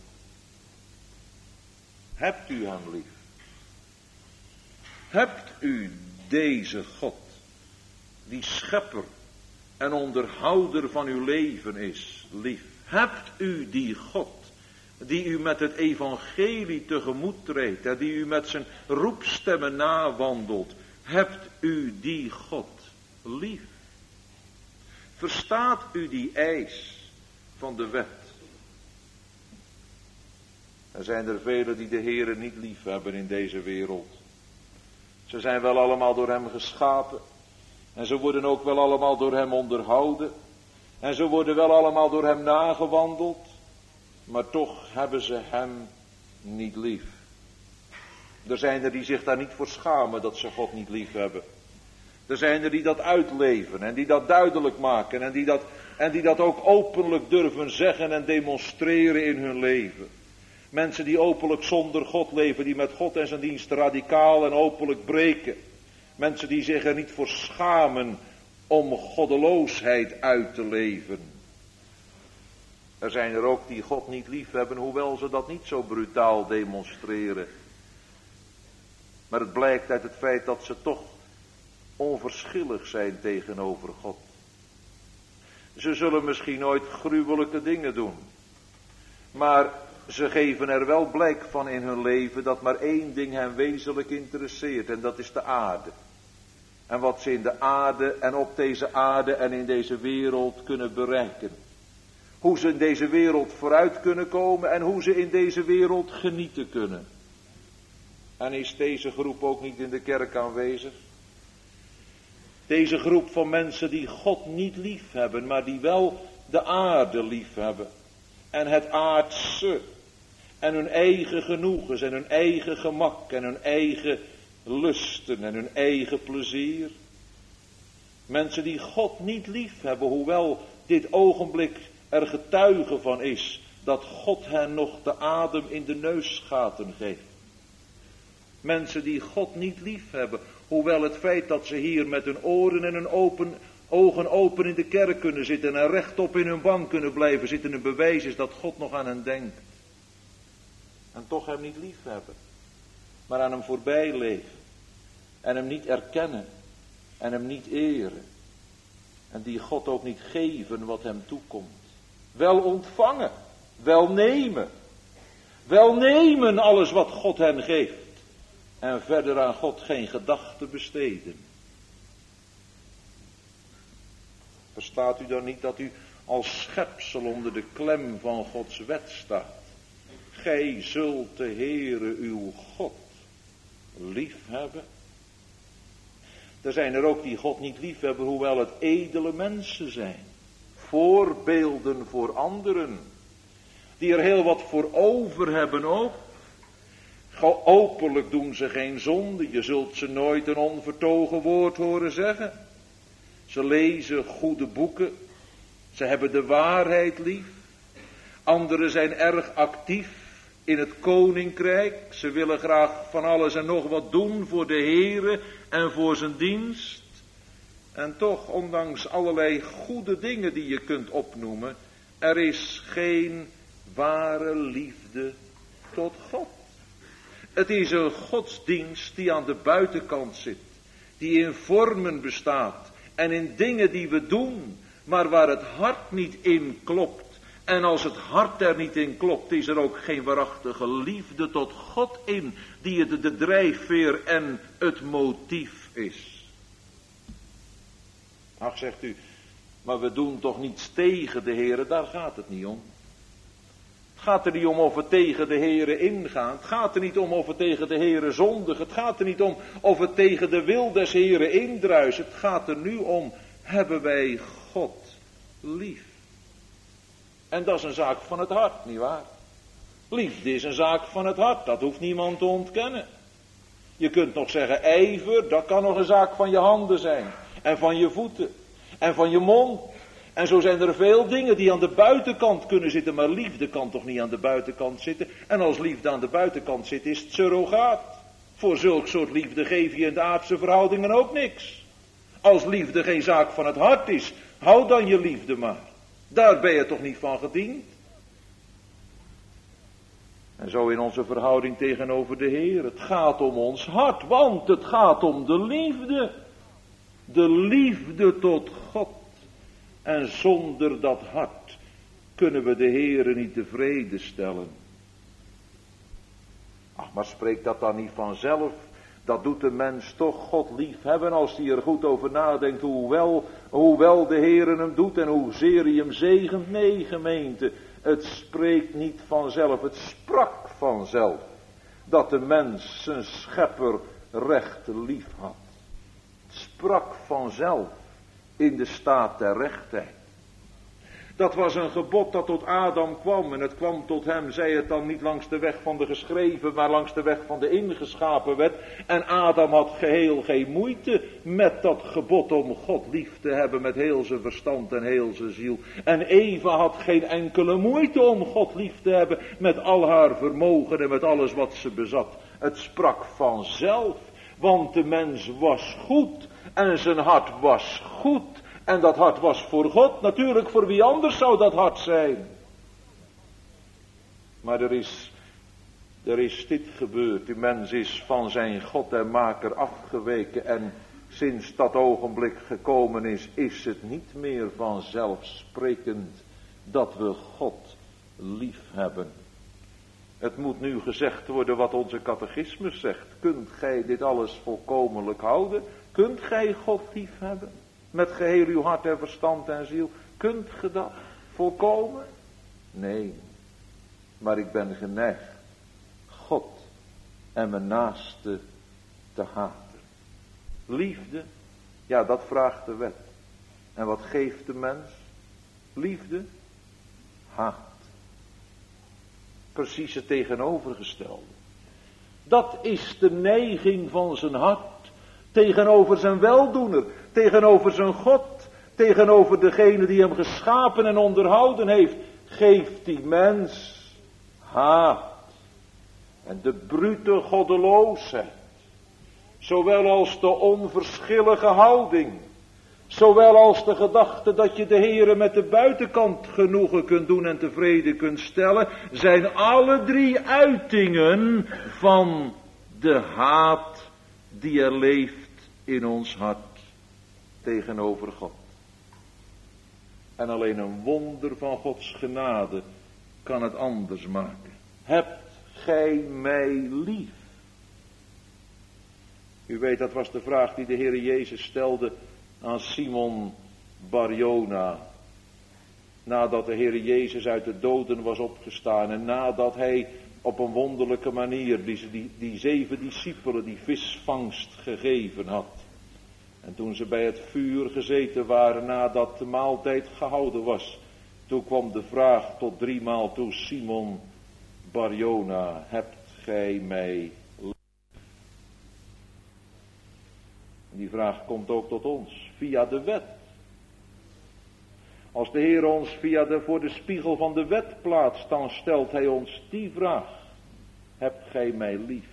Hebt u hem lief? Hebt u deze God, die schepper en onderhouder van uw leven is, lief? Hebt u die God, die u met het evangelie tegemoet treedt en die u met zijn roepstemmen nawandelt, hebt u die God lief? Verstaat u die eis van de wet? Er zijn er velen die de Heere niet lief hebben in deze wereld. Ze zijn wel allemaal door hem geschapen. En ze worden ook wel allemaal door hem onderhouden. En ze worden wel allemaal door hem nagewandeld. Maar toch hebben ze hem niet lief. Er zijn er die zich daar niet voor schamen dat ze God niet lief hebben. Er zijn er die dat uitleven en die dat duidelijk maken. En die dat ook openlijk durven zeggen en demonstreren in hun leven. Mensen die openlijk zonder God leven, die met God en zijn dienst radicaal en openlijk breken. Mensen die zich er niet voor schamen om goddeloosheid uit te leven. Er zijn er ook die God niet lief hebben, hoewel ze dat niet zo brutaal demonstreren. Maar het blijkt uit het feit dat ze toch onverschillig zijn tegenover God. Ze zullen misschien nooit gruwelijke dingen doen. Maar ze geven er wel blijk van in hun leven dat maar één ding hen wezenlijk interesseert. En dat is de aarde. En wat ze in de aarde en op deze aarde en in deze wereld kunnen bereiken. Hoe ze in deze wereld vooruit kunnen komen en hoe ze in deze wereld genieten kunnen. En is deze groep ook niet in de kerk aanwezig? Deze groep van mensen die God niet lief hebben, maar die wel de aarde lief hebben. En het aardse. En hun eigen genoegens en hun eigen gemak en hun eigen lusten en hun eigen plezier. Mensen die God niet lief hebben, hoewel dit ogenblik er getuige van is dat God hen nog de adem in de neusgaten geeft. Mensen die God niet lief hebben, hoewel het feit dat ze hier met hun oren en hun ogen open in de kerk kunnen zitten en rechtop in hun bank kunnen blijven zitten, een bewijs is dat God nog aan hen denkt. En toch hem niet lief hebben, maar aan hem voorbij leven en hem niet erkennen en hem niet eren. En die God ook niet geven wat hem toekomt. Wel ontvangen, wel nemen. Wel nemen alles wat God hen geeft. En verder aan God geen gedachte besteden. Verstaat u dan niet dat u als schepsel onder de klem van Gods wet staat? Gij zult de Heere uw God lief hebben. Er zijn er ook die God niet lief hebben, hoewel het edele mensen zijn. Voorbeelden voor anderen. Die er heel wat voor over hebben ook. Openlijk doen ze geen zonde. Je zult ze nooit een onvertogen woord horen zeggen. Ze lezen goede boeken. Ze hebben de waarheid lief. Anderen zijn erg actief in het koninkrijk. Ze willen graag van alles en nog wat doen voor de Heere en voor zijn dienst. En toch, ondanks allerlei goede dingen die je kunt opnoemen, er is geen ware liefde tot God. Het is een godsdienst die aan de buitenkant zit, die in vormen bestaat en in dingen die we doen, maar waar het hart niet in klopt. En als het hart er niet in klopt, is er ook geen waarachtige liefde tot God in, die het de drijfveer en het motief is. Ach, zegt u, maar we doen toch niets tegen de Heere, daar gaat het niet om. Het gaat er niet om of we tegen de Heere ingaan. Het gaat er niet om of we tegen de Heere zondigen. Het gaat er niet om of we tegen de wil des Heere indruisen. Het gaat er nu om, hebben wij God lief? En dat is een zaak van het hart, nietwaar? Liefde is een zaak van het hart, dat hoeft niemand te ontkennen. Je kunt nog zeggen ijver, dat kan nog een zaak van je handen zijn. En van je voeten. En van je mond. En zo zijn er veel dingen die aan de buitenkant kunnen zitten. Maar liefde kan toch niet aan de buitenkant zitten. En als liefde aan de buitenkant zit, is het surrogaat. Voor zulk soort liefde geef je in de aardse verhoudingen ook niks. Als liefde geen zaak van het hart is, hou dan je liefde maar. Daar ben je toch niet van gediend? En zo in onze verhouding tegenover de Heer. Het gaat om ons hart, want het gaat om de liefde. De liefde tot God. En zonder dat hart kunnen we de Heere niet tevreden stellen. Ach, maar spreekt dat dan niet vanzelf? Dat doet de mens toch God lief hebben als hij er goed over nadenkt hoewel de Heere hem doet en hoezeer hij hem zegent. Nee, gemeente, het spreekt niet vanzelf, het sprak vanzelf dat de mens zijn schepper recht lief had. Het sprak vanzelf in de staat der rechtheid. Dat was een gebod dat tot Adam kwam en het kwam tot hem, zij het dan niet langs de weg van de geschreven, maar langs de weg van de ingeschapen wet. En Adam had geheel geen moeite met dat gebod om God lief te hebben met heel zijn verstand en heel zijn ziel. En Eva had geen enkele moeite om God lief te hebben met al haar vermogen en met alles wat ze bezat. Het sprak vanzelf, want de mens was goed en zijn hart was goed. En dat hart was voor God, natuurlijk voor wie anders zou dat hart zijn. Maar er is dit gebeurd, die mens is van zijn God en maker afgeweken en sinds dat ogenblik gekomen is het niet meer vanzelfsprekend dat we God lief hebben. Het moet nu gezegd worden wat onze catechismus zegt. Kunt gij dit alles volkomenlijk houden? Kunt gij God lief hebben? Met geheel uw hart en verstand en ziel. Kunt ge dat? volkomen? Nee, maar ik ben geneigd God en mijn naaste te haten. Liefde, ja, dat vraagt de wet. En wat geeft de mens? Liefde, haat. Precies het tegenovergestelde. Dat is de neiging van zijn hart tegenover zijn weldoener, tegenover zijn God, tegenover degene die hem geschapen en onderhouden heeft. Geeft die mens haat en de brute goddeloosheid, zowel als de onverschillige houding, zowel als de gedachte dat je de Heere met de buitenkant genoegen kunt doen en tevreden kunt stellen, zijn alle drie uitingen van de haat die er leeft in ons hart tegenover God. En alleen een wonder van Gods genade kan het anders maken. Hebt gij mij lief? U weet, dat was de vraag die de Heere Jezus stelde aan Simon Bar-Jona. Nadat de Heere Jezus uit de doden was opgestaan en nadat hij op een wonderlijke manier die 7 discipelen die visvangst gegeven had. En toen ze bij het vuur gezeten waren nadat de maaltijd gehouden was, toen kwam de vraag tot 3 maal toe: Simon Bar-Jona, hebt gij mij lief? Die vraag komt ook tot ons via de wet. Als de Heer ons voor de spiegel van de wet plaatst, dan stelt hij ons die vraag: hebt gij mij lief?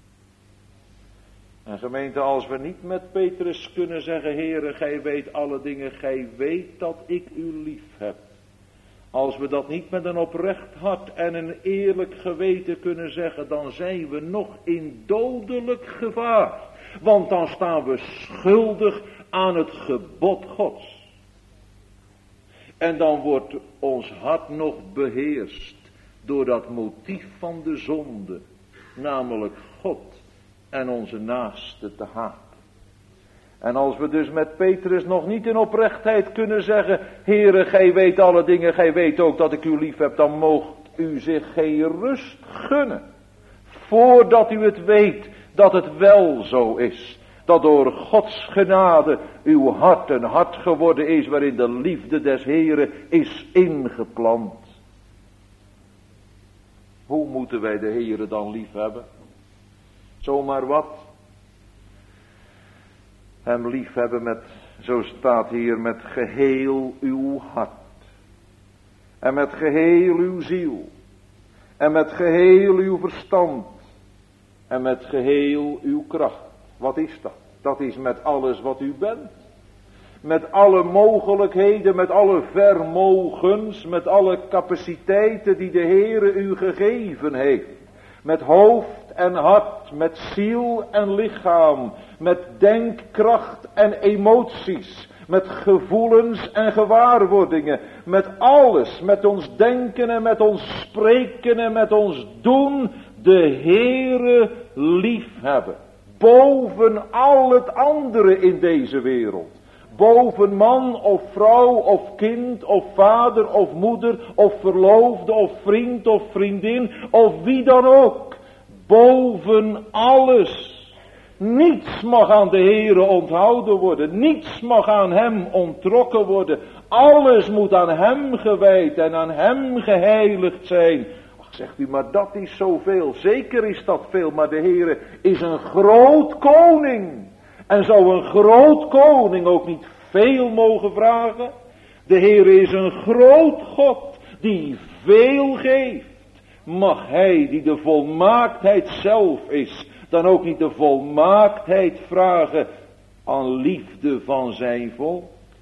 En gemeente, als we niet met Petrus kunnen zeggen: Heere, gij weet alle dingen, gij weet dat ik u lief heb. Als we dat niet met een oprecht hart en een eerlijk geweten kunnen zeggen, dan zijn we nog in dodelijk gevaar. Want dan staan we schuldig aan het gebod Gods. En dan wordt ons hart nog beheerst door dat motief van de zonde, namelijk God en onze naaste te haten. En als we dus met Petrus nog niet in oprechtheid kunnen zeggen: Heere, gij weet alle dingen, gij weet ook dat ik u lief heb, dan moogt u zich geen rust gunnen, voordat u het weet dat het wel zo is. Dat door Gods genade uw hart een hart geworden is waarin de liefde des Heeren is ingeplant. Hoe moeten wij de Heere dan lief hebben? Zomaar wat? Hem lief hebben met, zo staat hier, met geheel uw hart. En met geheel uw ziel. En met geheel uw verstand. En met geheel uw kracht. Wat is dat? Dat is met alles wat u bent. Met alle mogelijkheden, met alle vermogens, met alle capaciteiten die de Heere u gegeven heeft. Met hoofd en hart, met ziel en lichaam, met denkkracht en emoties, met gevoelens en gewaarwordingen, met alles, met ons denken en met ons spreken en met ons doen, de Heere liefhebben. Boven al het andere in deze wereld. Boven man of vrouw of kind of vader of moeder of verloofde of vriend of vriendin of wie dan ook. Boven alles. Niets mag aan de Heere onthouden worden. Niets mag aan hem onttrokken worden. Alles moet aan hem gewijd en aan hem geheiligd zijn. Ach, zegt u, maar dat is zoveel. Zeker is dat veel, maar de Heere is een groot koning. En zou een groot koning ook niet veel mogen vragen? De Heere is een groot God die veel geeft. Mag hij die de volmaaktheid zelf is, dan ook niet de volmaaktheid vragen aan liefde van zijn volk?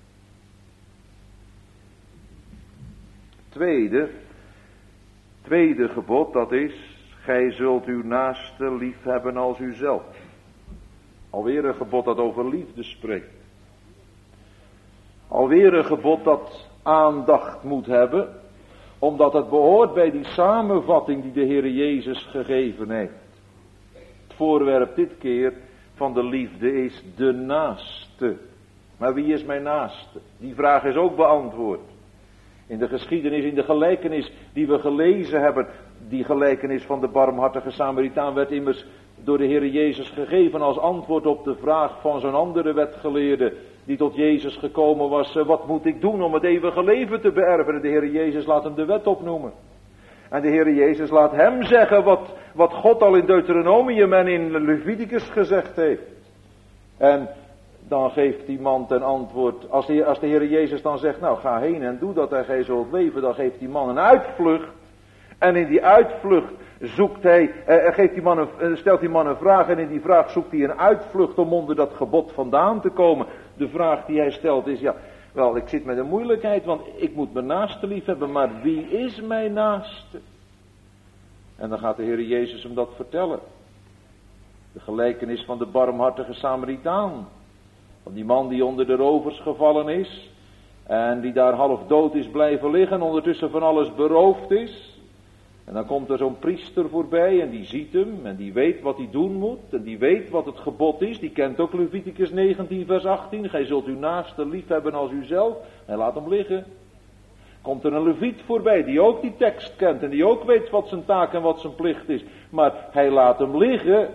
Tweede gebod, dat is: gij zult uw naaste lief hebben als uzelf. Alweer een gebod dat over liefde spreekt. Alweer een gebod dat aandacht moet hebben, omdat het behoort bij die samenvatting die de Heere Jezus gegeven heeft. Het voorwerp dit keer van de liefde is de naaste. Maar wie is mijn naaste? Die vraag is ook beantwoord. In de geschiedenis, in de gelijkenis die we gelezen hebben, die gelijkenis van de barmhartige Samaritaan werd immers door de Heer Jezus gegeven als antwoord op de vraag van zo'n andere wetgeleerde die tot Jezus gekomen was. Wat moet ik doen om het eeuwige leven te beërven? En de Heer Jezus laat hem de wet opnoemen. En de Heer Jezus laat hem zeggen wat God al in Deuteronomium en in Leviticus gezegd heeft. En dan geeft die man ten antwoord, als de Heer Jezus dan zegt, nou ga heen en doe dat en gij zult leven, dan geeft die man een uitvlucht. En in die uitvlucht zoekt stelt die man een vraag en in die vraag zoekt hij een uitvlucht om onder dat gebod vandaan te komen. De vraag die hij stelt is, ja, wel, ik zit met een moeilijkheid, want ik moet mijn naaste lief hebben, maar wie is mijn naaste? En dan gaat de Heer Jezus hem dat vertellen. De gelijkenis van de barmhartige Samaritaan. Van die man die onder de rovers gevallen is. En die daar half dood is blijven liggen. Ondertussen van alles beroofd is. En dan komt er zo'n priester voorbij. En die ziet hem. En die weet wat hij doen moet. En die weet wat het gebod is. Die kent ook Leviticus 19 vers 18. Gij zult uw naaste lief hebben als uzelf. En laat hem liggen. Komt er een leviet voorbij die ook die tekst kent. En die ook weet wat zijn taak en wat zijn plicht is. Maar hij laat hem liggen.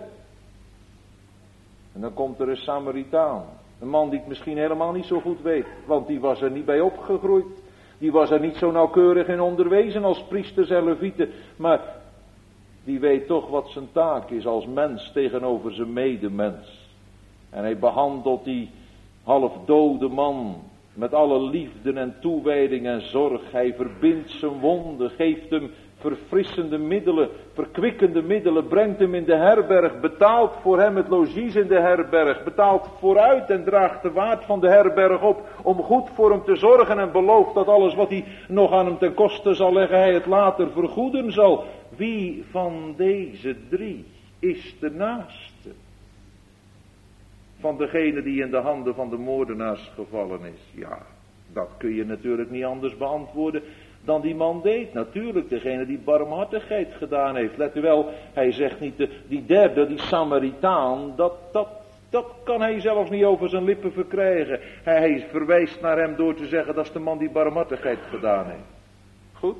En dan komt er een Samaritaan. Een man die het misschien helemaal niet zo goed weet. Want die was er niet bij opgegroeid. Die was er niet zo nauwkeurig in onderwezen als priesters en levieten. Maar die weet toch wat zijn taak is als mens tegenover zijn medemens. En hij behandelt die halfdode man met alle liefde en toewijding en zorg. Hij verbindt zijn wonden, geeft hem verfrissende middelen, verkwikkende middelen, brengt hem in de herberg, betaalt voor hem het logies in de herberg, betaalt vooruit en draagt de waard van de herberg op om goed voor hem te zorgen en belooft dat alles wat hij nog aan hem ten koste zal leggen, hij het later vergoeden zal. Wie van deze drie is de naaste van degene die in de handen van de moordenaars gevallen is? Ja, dat kun je natuurlijk niet anders beantwoorden dan die man deed. Natuurlijk, degene die barmhartigheid gedaan heeft. Let u wel, hij zegt niet, die derde, die Samaritaan, dat kan hij zelfs niet over zijn lippen verkrijgen. Hij verwijst naar hem door te zeggen, dat is de man die barmhartigheid gedaan heeft. Goed?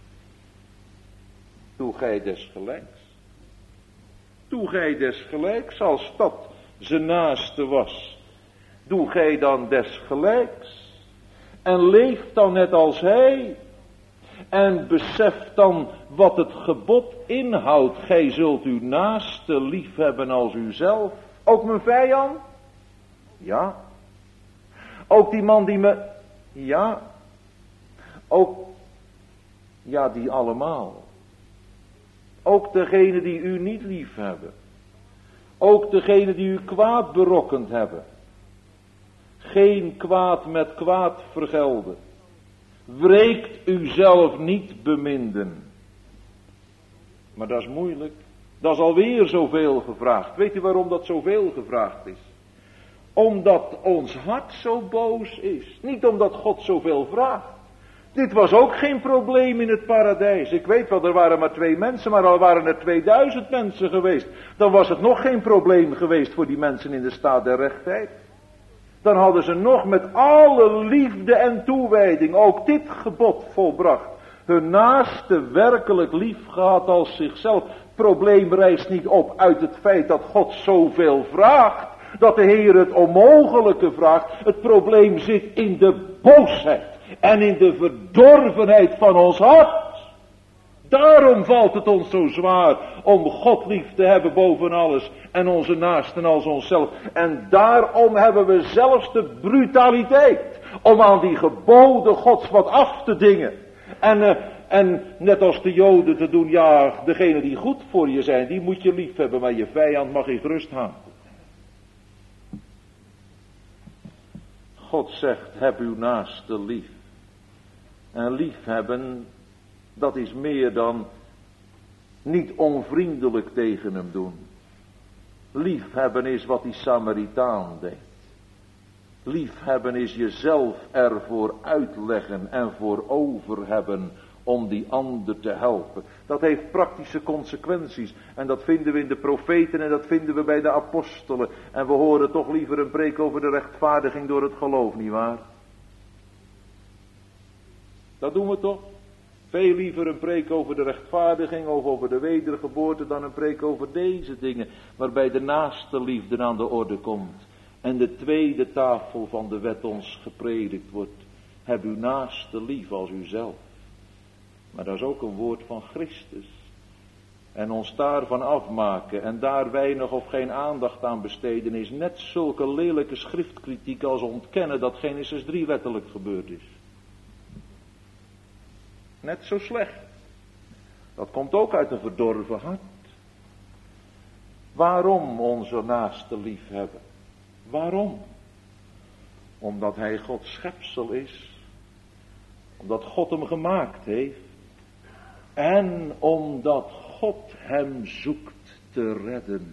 Doe gij desgelijks. Doe gij desgelijks, als dat zijn naaste was. Doe gij dan desgelijks. En leef dan net als hij. En besef dan wat het gebod inhoudt. Gij zult uw naaste lief hebben als uzelf. Ook mijn vijand? Ja. Ook die man die me... Ja. Ook... Ja, die allemaal. Ook degene die u niet lief hebben. Ook degene die u kwaad berokkend hebben. Geen kwaad met kwaad vergelden. Wreekt u zelf niet beminden. Maar dat is moeilijk. Dat is alweer zoveel gevraagd. Weet u waarom dat zoveel gevraagd is? Omdat ons hart zo boos is. Niet omdat God zoveel vraagt. Dit was ook geen probleem in het paradijs. Ik weet wel, er waren maar 2 mensen, maar al waren er 2000 mensen geweest. Dan was het nog geen probleem geweest voor die mensen in de staat der rechtheid. Dan hadden ze nog met alle liefde en toewijding ook dit gebod volbracht. Hun naaste werkelijk lief gehad als zichzelf. Het probleem rijst niet op uit het feit dat God zoveel vraagt. Dat de Heer het onmogelijke vraagt. Het probleem zit in de boosheid. En in de verdorvenheid van ons hart. Daarom valt het ons zo zwaar om God lief te hebben boven alles. En onze naasten als onszelf. En daarom hebben we zelfs de brutaliteit om aan die geboden Gods wat af te dingen. En net als de Joden te doen, ja, degene die goed voor je zijn, die moet je lief hebben. Maar je vijand mag in gerust gaan. God zegt, heb uw naaste lief. En liefhebben, dat is meer dan niet onvriendelijk tegen hem doen. Liefhebben is wat die Samaritaan deed. Liefhebben is jezelf ervoor uitleggen en voor over hebben om die ander te helpen. Dat heeft praktische consequenties. En dat vinden we in de profeten en dat vinden we bij de apostelen. En we horen toch liever een preek over de rechtvaardiging door het geloof, nietwaar? Dat doen we toch? Veel liever een preek over de rechtvaardiging of over de wedergeboorte dan een preek over deze dingen. Waarbij de naaste liefde aan de orde komt. En de tweede tafel van de wet ons gepredikt wordt. Heb uw naaste lief als uzelf. Maar dat is ook een woord van Christus. En ons daarvan afmaken en daar weinig of geen aandacht aan besteden is net zulke lelijke schriftkritiek als ontkennen dat Genesis 3 letterlijk gebeurd is. Net zo slecht. Dat komt ook uit een verdorven hart. Waarom onze naaste lief hebben? Waarom? Omdat hij Gods schepsel is. Omdat God hem gemaakt heeft. En omdat God hem zoekt te redden.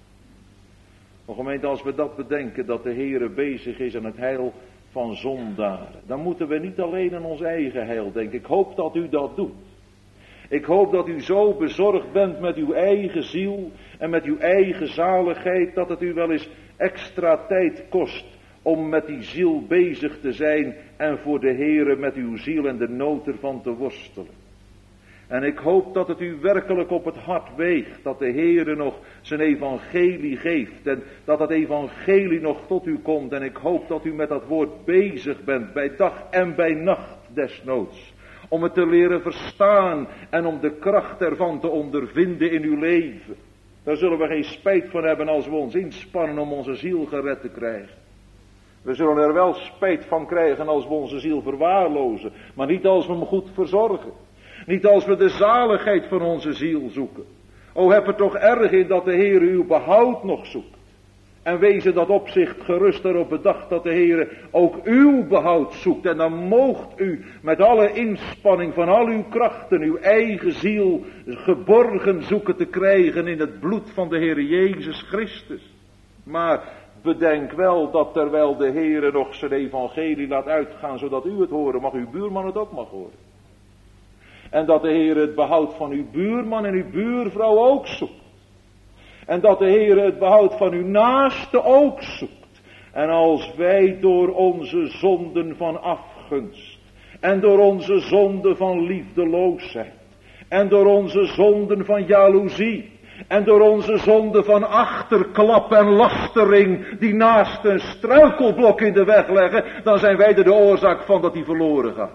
O gemeente, als we dat bedenken, dat de Heere bezig is aan het heil van zondaren, dan moeten we niet alleen aan ons eigen heil denken. Ik hoop dat u dat doet. Ik hoop dat u zo bezorgd bent met uw eigen ziel en met uw eigen zaligheid, dat het u wel eens extra tijd kost om met die ziel bezig te zijn en voor de Heere met uw ziel en de nood ervan te worstelen. En ik hoop dat het u werkelijk op het hart weegt, dat de Heere nog zijn evangelie geeft en dat het evangelie nog tot u komt. En ik hoop dat u met dat woord bezig bent, bij dag en bij nacht desnoods. Om het te leren verstaan en om de kracht ervan te ondervinden in uw leven. Daar zullen we geen spijt van hebben als we ons inspannen om onze ziel gered te krijgen. We zullen er wel spijt van krijgen als we onze ziel verwaarlozen, maar niet als we hem goed verzorgen. Niet als we de zaligheid van onze ziel zoeken. O, heb er toch erg in dat de Heer uw behoud nog zoekt. En wees in dat opzicht gerust erop bedacht dat de Heer ook uw behoud zoekt. En dan moogt u met alle inspanning van al uw krachten uw eigen ziel geborgen zoeken te krijgen in het bloed van de Heer Jezus Christus. Maar bedenk wel dat terwijl de Heer nog zijn evangelie laat uitgaan zodat u het horen mag, uw buurman het ook mag horen. En dat de Heer het behoud van uw buurman en uw buurvrouw ook zoekt. En dat de Heer het behoud van uw naaste ook zoekt. En als wij door onze zonden van afgunst. En door onze zonden van liefdeloosheid. En door onze zonden van jaloezie. En door onze zonden van achterklap en lastering. Die naast een struikelblok in de weg leggen. Dan zijn wij er de oorzaak van dat die verloren gaat.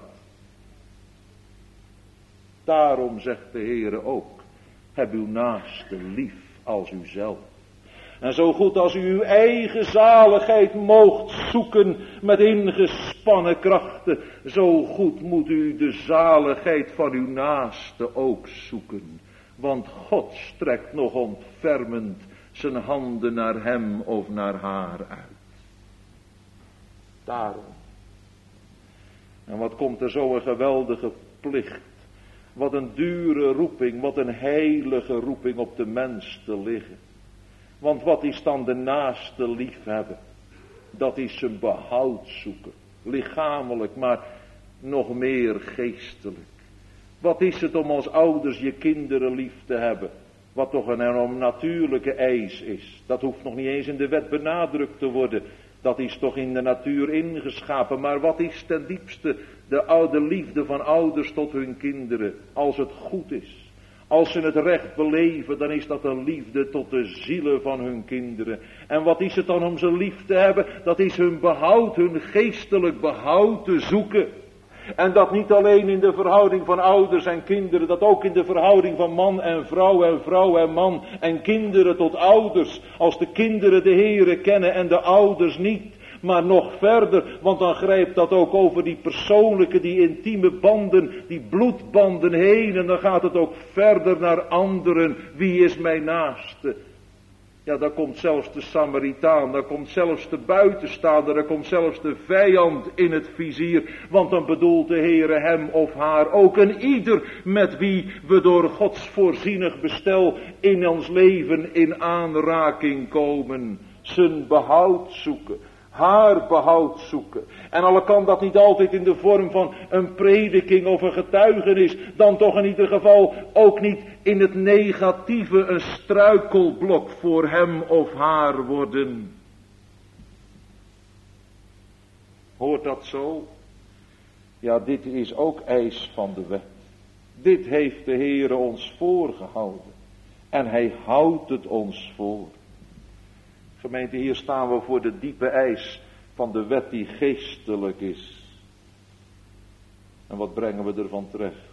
Daarom zegt de Heere ook, heb uw naaste lief als uzelf. En zo goed als u uw eigen zaligheid moogt zoeken met ingespannen krachten, zo goed moet u de zaligheid van uw naaste ook zoeken. Want God strekt nog ontfermend zijn handen naar hem of naar haar uit. Daarom. En wat komt er zo een geweldige plicht. Wat een dure roeping, wat een heilige roeping op de mens te liggen. Want wat is dan de naaste liefhebben? Dat is zijn behoud zoeken. Lichamelijk, maar nog meer geestelijk. Wat is het om als ouders je kinderen lief te hebben? Wat toch een enorm natuurlijke eis is. Dat hoeft nog niet eens in de wet benadrukt te worden. Dat is toch in de natuur ingeschapen. Maar wat is ten diepste de oude liefde van ouders tot hun kinderen? Als het goed is. Als ze het recht beleven, dan is dat een liefde tot de zielen van hun kinderen. En wat is het dan om ze lief te hebben? Dat is hun behoud, hun geestelijk behoud te zoeken. En dat niet alleen in de verhouding van ouders en kinderen, dat ook in de verhouding van man en vrouw en man en kinderen tot ouders. Als de kinderen de Heere kennen en de ouders niet. Maar nog verder, want dan grijpt dat ook over die persoonlijke, die intieme banden, die bloedbanden heen. En dan gaat het ook verder naar anderen. Wie is mijn naaste? Ja, daar komt zelfs de Samaritaan, daar komt zelfs de buitenstaander, daar komt zelfs de vijand in het vizier. Want dan bedoelt de Heere hem of haar ook en ieder met wie we door Gods voorzienig bestel in ons leven in aanraking komen. Zijn behoud zoeken. Haar behoud zoeken. En al kan dat niet altijd in de vorm van een prediking of een getuigenis, dan toch in ieder geval ook niet in het negatieve een struikelblok voor hem of haar worden. Hoort dat zo? Ja, dit is ook eis van de wet. Dit heeft de Heere ons voorgehouden. En hij houdt het ons voor. Gemeente, hier staan we voor de diepe eis van de wet die geestelijk is. En wat brengen we ervan terecht?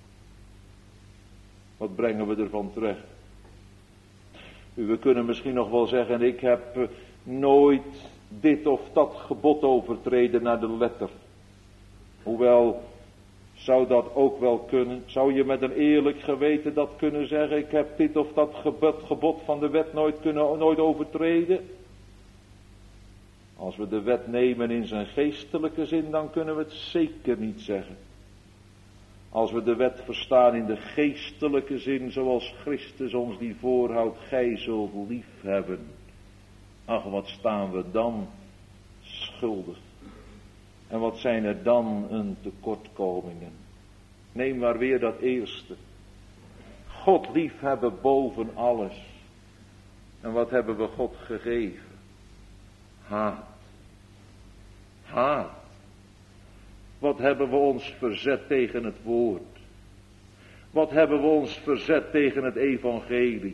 Wat brengen we ervan terecht? We kunnen misschien nog wel zeggen, ik heb nooit dit of dat gebod overtreden naar de letter. Hoewel, zou dat ook wel kunnen? Zou je met een eerlijk geweten dat kunnen zeggen, ik heb dit of dat gebod van de wet nooit overtreden? Als we de wet nemen in zijn geestelijke zin, dan kunnen we het zeker niet zeggen. Als we de wet verstaan in de geestelijke zin, zoals Christus ons die voorhoudt, gij zult lief hebben. Ach, wat staan we dan schuldig. En wat zijn er dan een tekortkomingen. Neem maar weer dat eerste. God lief hebben boven alles. En wat hebben we God gegeven? Haat. Haat. Wat hebben we ons verzet tegen het woord? Wat hebben we ons verzet tegen het evangelie?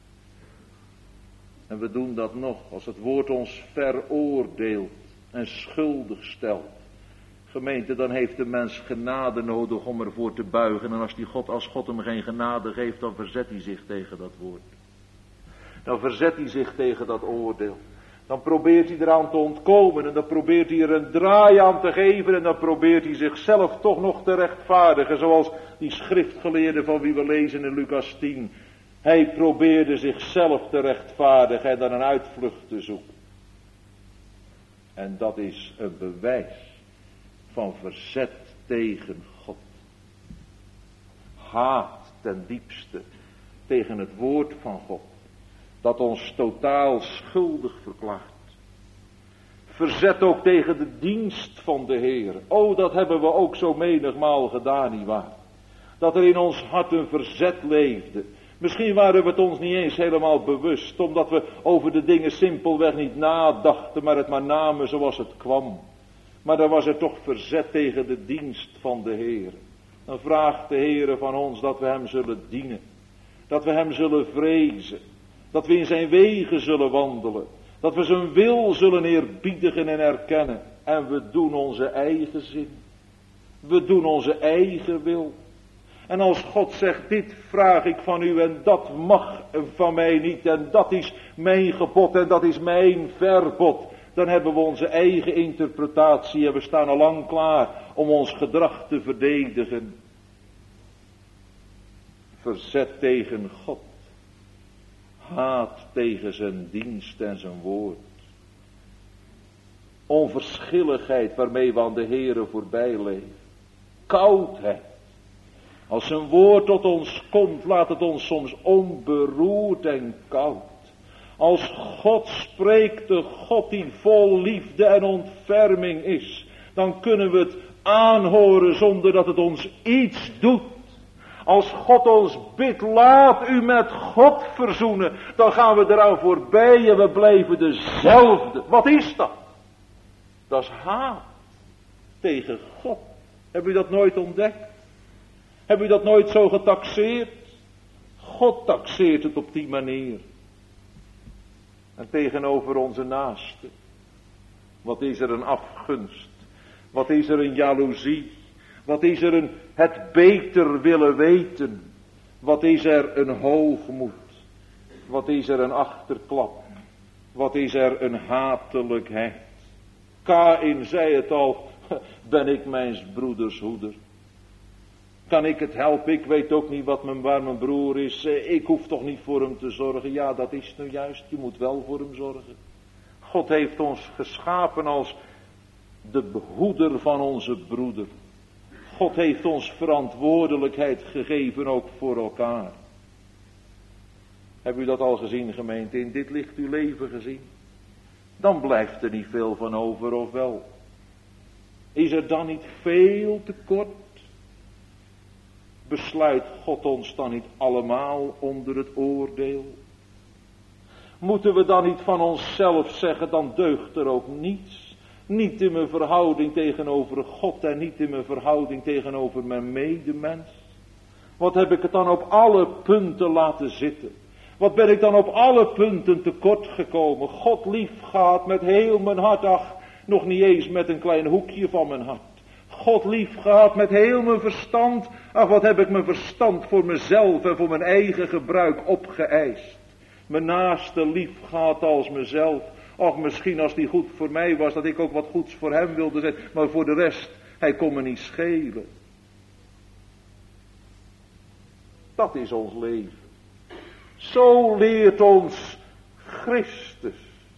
En we doen dat nog als het woord ons veroordeelt en schuldig stelt. Gemeente, dan heeft de mens genade nodig om ervoor te buigen. En als God hem geen genade geeft, dan verzet hij zich tegen dat woord. Dan verzet hij zich tegen dat oordeel. Dan probeert hij eraan te ontkomen en dan probeert hij er een draai aan te geven en dan probeert hij zichzelf toch nog te rechtvaardigen. Zoals die schriftgeleerde van wie we lezen in Lucas 10. Hij probeerde zichzelf te rechtvaardigen en dan een uitvlucht te zoeken. En dat is een bewijs van verzet tegen God. Haat ten diepste tegen het woord van God. Dat ons totaal schuldig verklaart. Verzet ook tegen de dienst van de Heer. Oh, dat hebben we ook zo menigmaal gedaan, nietwaar? Dat er in ons hart een verzet leefde. Misschien waren we het ons niet eens helemaal bewust. Omdat we over de dingen simpelweg niet nadachten. Maar het maar namen zoals het kwam. Maar dan was er toch verzet tegen de dienst van de Heer. Dan vraagt de Heer van ons dat we hem zullen dienen. Dat we hem zullen vrezen. Dat we in zijn wegen zullen wandelen. Dat we zijn wil zullen eerbiedigen en erkennen. En we doen onze eigen zin. We doen onze eigen wil. En als God zegt, dit vraag ik van u en dat mag van mij niet. En dat is mijn gebod en dat is mijn verbod. Dan hebben we onze eigen interpretatie en we staan al lang klaar om ons gedrag te verdedigen. Verzet tegen God. Haat tegen zijn dienst en zijn woord. Onverschilligheid waarmee we aan de Heere voorbij leven. Koudheid. Als zijn woord tot ons komt, laat het ons soms onberoerd en koud. Als God spreekt, de God die vol liefde en ontferming is, dan kunnen we het aanhoren zonder dat het ons iets doet. Als God ons bidt, laat u met God verzoenen, dan gaan we eraan voorbij en we blijven dezelfde. Wat is dat? Dat is haat tegen God. Heb u dat nooit ontdekt? Heb u dat nooit zo getaxeerd? God taxeert het op die manier. En tegenover onze naaste, wat is er een afgunst? Wat is er een jaloezie? Wat is er een het beter willen weten? Wat is er een hoogmoed? Wat is er een achterklap? Wat is er een hatelijkheid? Kaïn zei het al, ben ik mijns broeders hoeder? Kan ik het helpen? Ik weet ook niet waar mijn broer is. Ik hoef toch niet voor hem te zorgen. Ja, dat is nu juist. Je moet wel voor hem zorgen. God heeft ons geschapen als de behoeder van onze broeder. God heeft ons verantwoordelijkheid gegeven ook voor elkaar. Heb u dat al gezien, gemeente? In dit licht uw leven gezien? Dan blijft er niet veel van over, of wel? Is er dan niet veel tekort? Besluit God ons dan niet allemaal onder het oordeel? Moeten we dan niet van onszelf zeggen, dan deugt er ook niets? Niet in mijn verhouding tegenover God en niet in mijn verhouding tegenover mijn medemens. Wat heb ik het dan op alle punten laten zitten? Wat ben ik dan op alle punten tekort gekomen? God lief gehad met heel mijn hart, ach, nog niet eens met een klein hoekje van mijn hart. God lief gehad met heel mijn verstand, ach, wat heb ik mijn verstand voor mezelf en voor mijn eigen gebruik opgeëist. Mijn naaste lief gehad als mezelf. Och, misschien als die goed voor mij was, dat ik ook wat goeds voor hem wilde zijn. Maar voor de rest, hij kon me niet schelen. Dat is ons leven. Zo leert ons Christus.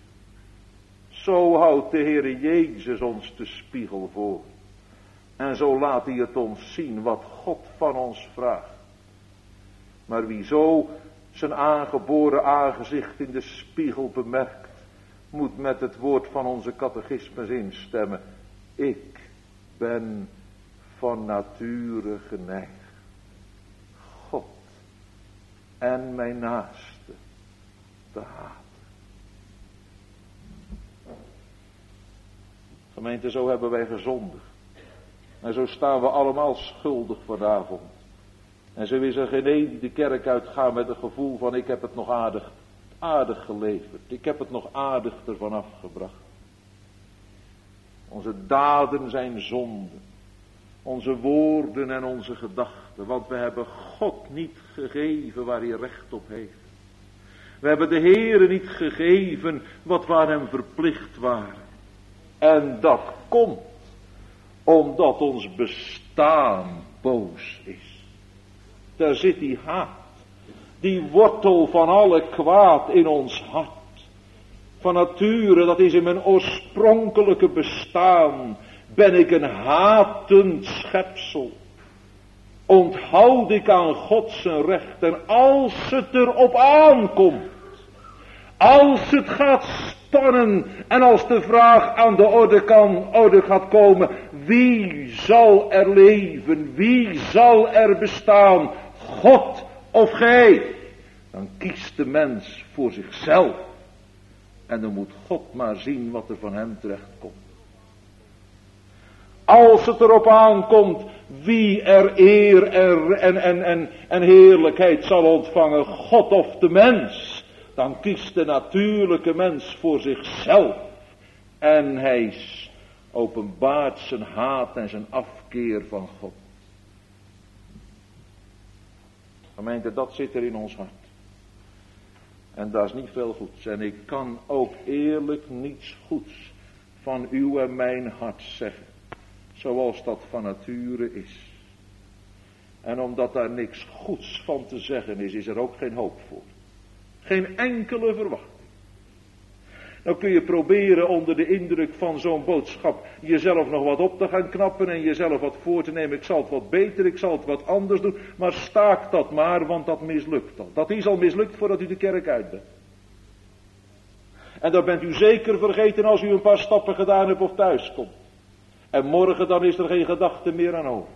Zo houdt de Heere Jezus ons de spiegel voor. En zo laat hij het ons zien wat God van ons vraagt. Maar wie zo zijn aangeboren aangezicht in de spiegel bemerkt, moet met het woord van onze catechismus instemmen. Ik ben van nature geneigd God en mijn naaste te haten. Gemeente, zo hebben wij gezondigd. En zo staan we allemaal schuldig vanavond. En zo is er geen een die de kerk uitgaat met een gevoel van ik heb het nog aardig geleverd. Ik heb het nog aardig ervan afgebracht. Onze daden zijn zonden. Onze woorden en onze gedachten. Want we hebben God niet gegeven waar hij recht op heeft. We hebben de Heere niet gegeven wat we aan hem verplicht waren. En dat komt omdat ons bestaan boos is. Daar zit die haat. Die wortel van alle kwaad in ons hart. Van nature, dat is in mijn oorspronkelijke bestaan, ben ik een hatend schepsel. Onthoud ik aan God zijn recht. En als het erop aankomt, als het gaat spannen en als de vraag aan de orde gaat komen, wie zal er leven, wie zal er bestaan, God of gij? Dan kiest de mens voor zichzelf. En dan moet God maar zien wat er van hem terecht komt. Als het erop aankomt wie er eer en heerlijkheid zal ontvangen, God of de mens, dan kiest de natuurlijke mens voor zichzelf. En hij openbaart zijn haat en zijn afkeer van God. Gemeente, dat zit er in ons hart. En dat is niet veel goeds. En ik kan ook eerlijk niets goeds van uw en mijn hart zeggen. Zoals dat van nature is. En omdat daar niks goeds van te zeggen is, is er ook geen hoop voor. Geen enkele verwachting. Nou kun je proberen onder de indruk van zo'n boodschap jezelf nog wat op te gaan knappen en jezelf wat voor te nemen. Ik zal het wat beter, ik zal het wat anders doen. Maar staak dat maar, want dat mislukt al. Dat is al mislukt voordat u de kerk uit bent. En dat bent u zeker vergeten als u een paar stappen gedaan hebt of thuis komt. En morgen dan is er geen gedachte meer aan over.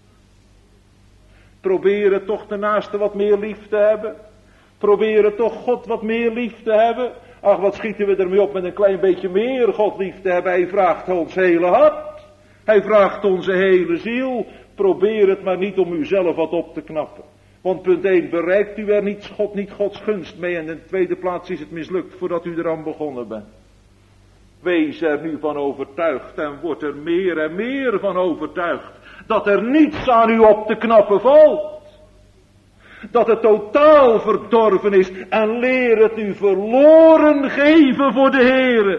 Probeer het toch de naaste wat meer lief te hebben. Probeer het toch God wat meer lief te hebben. Ach, wat schieten we ermee op met een klein beetje meer God lief te hebben. Hij vraagt ons hele hart. Hij vraagt onze hele ziel. Probeer het maar niet om uzelf wat op te knappen. Want punt 1, bereikt u er niet Gods gunst mee. En in de tweede plaats is het mislukt voordat u eraan begonnen bent. Wees er nu van overtuigd en word er meer en meer van overtuigd. Dat er niets aan u op te knappen valt. Dat het totaal verdorven is. En leer het u verloren geven voor de Heere.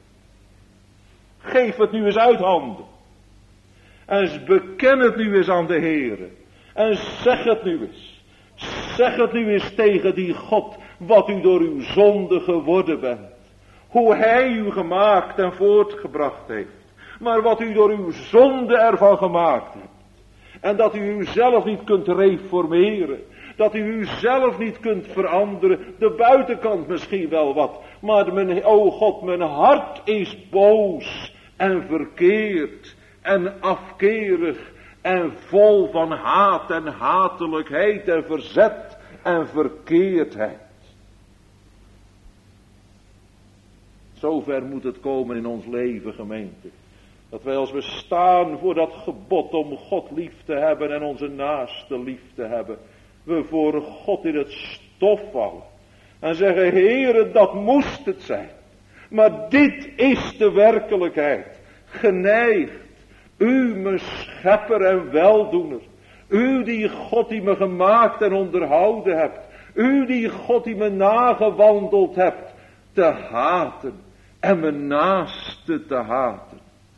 Geef het nu eens uit handen. En beken het nu eens aan de Heere. En zeg het nu eens. Zeg het nu eens tegen die God. Wat u door uw zonde geworden bent. Hoe hij u gemaakt en voortgebracht heeft. Maar wat u door uw zonde ervan gemaakt hebt. En dat u uzelf niet kunt reformeren. Dat u uzelf niet kunt veranderen. De buitenkant misschien wel wat. Maar o God, mijn hart is boos en verkeerd en afkerig en vol van haat en hatelijkheid en verzet en verkeerdheid. Zover moet het komen in ons leven, gemeente. Dat wij als we staan voor dat gebod om God lief te hebben en onze naaste lief te hebben, we voor God in het stof vallen. En zeggen, Heere, dat moest het zijn. Maar dit is de werkelijkheid. Geneigd, u mijn schepper en weldoener. U die God die me gemaakt en onderhouden hebt. U die God die me nagewandeld hebt. Te haten en mijn naaste te haten.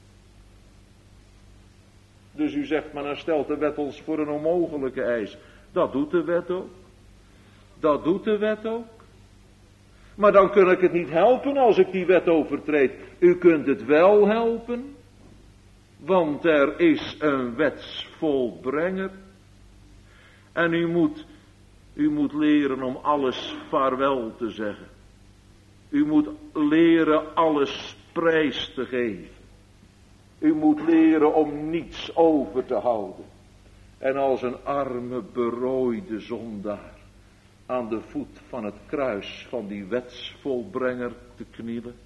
Dus u zegt, maar dan stelt de wet ons voor een onmogelijke eis. Dat doet de wet ook. Dat doet de wet ook. Maar dan kan ik het niet helpen als ik die wet overtreed. U kunt het wel helpen. Want er is een wetsvolbrenger. En u moet leren om alles vaarwel te zeggen. U moet leren alles prijs te geven. U moet leren om niets over te houden. En als een arme berooide zondaar aan de voet van het kruis van die wetsvolbrenger te knielen.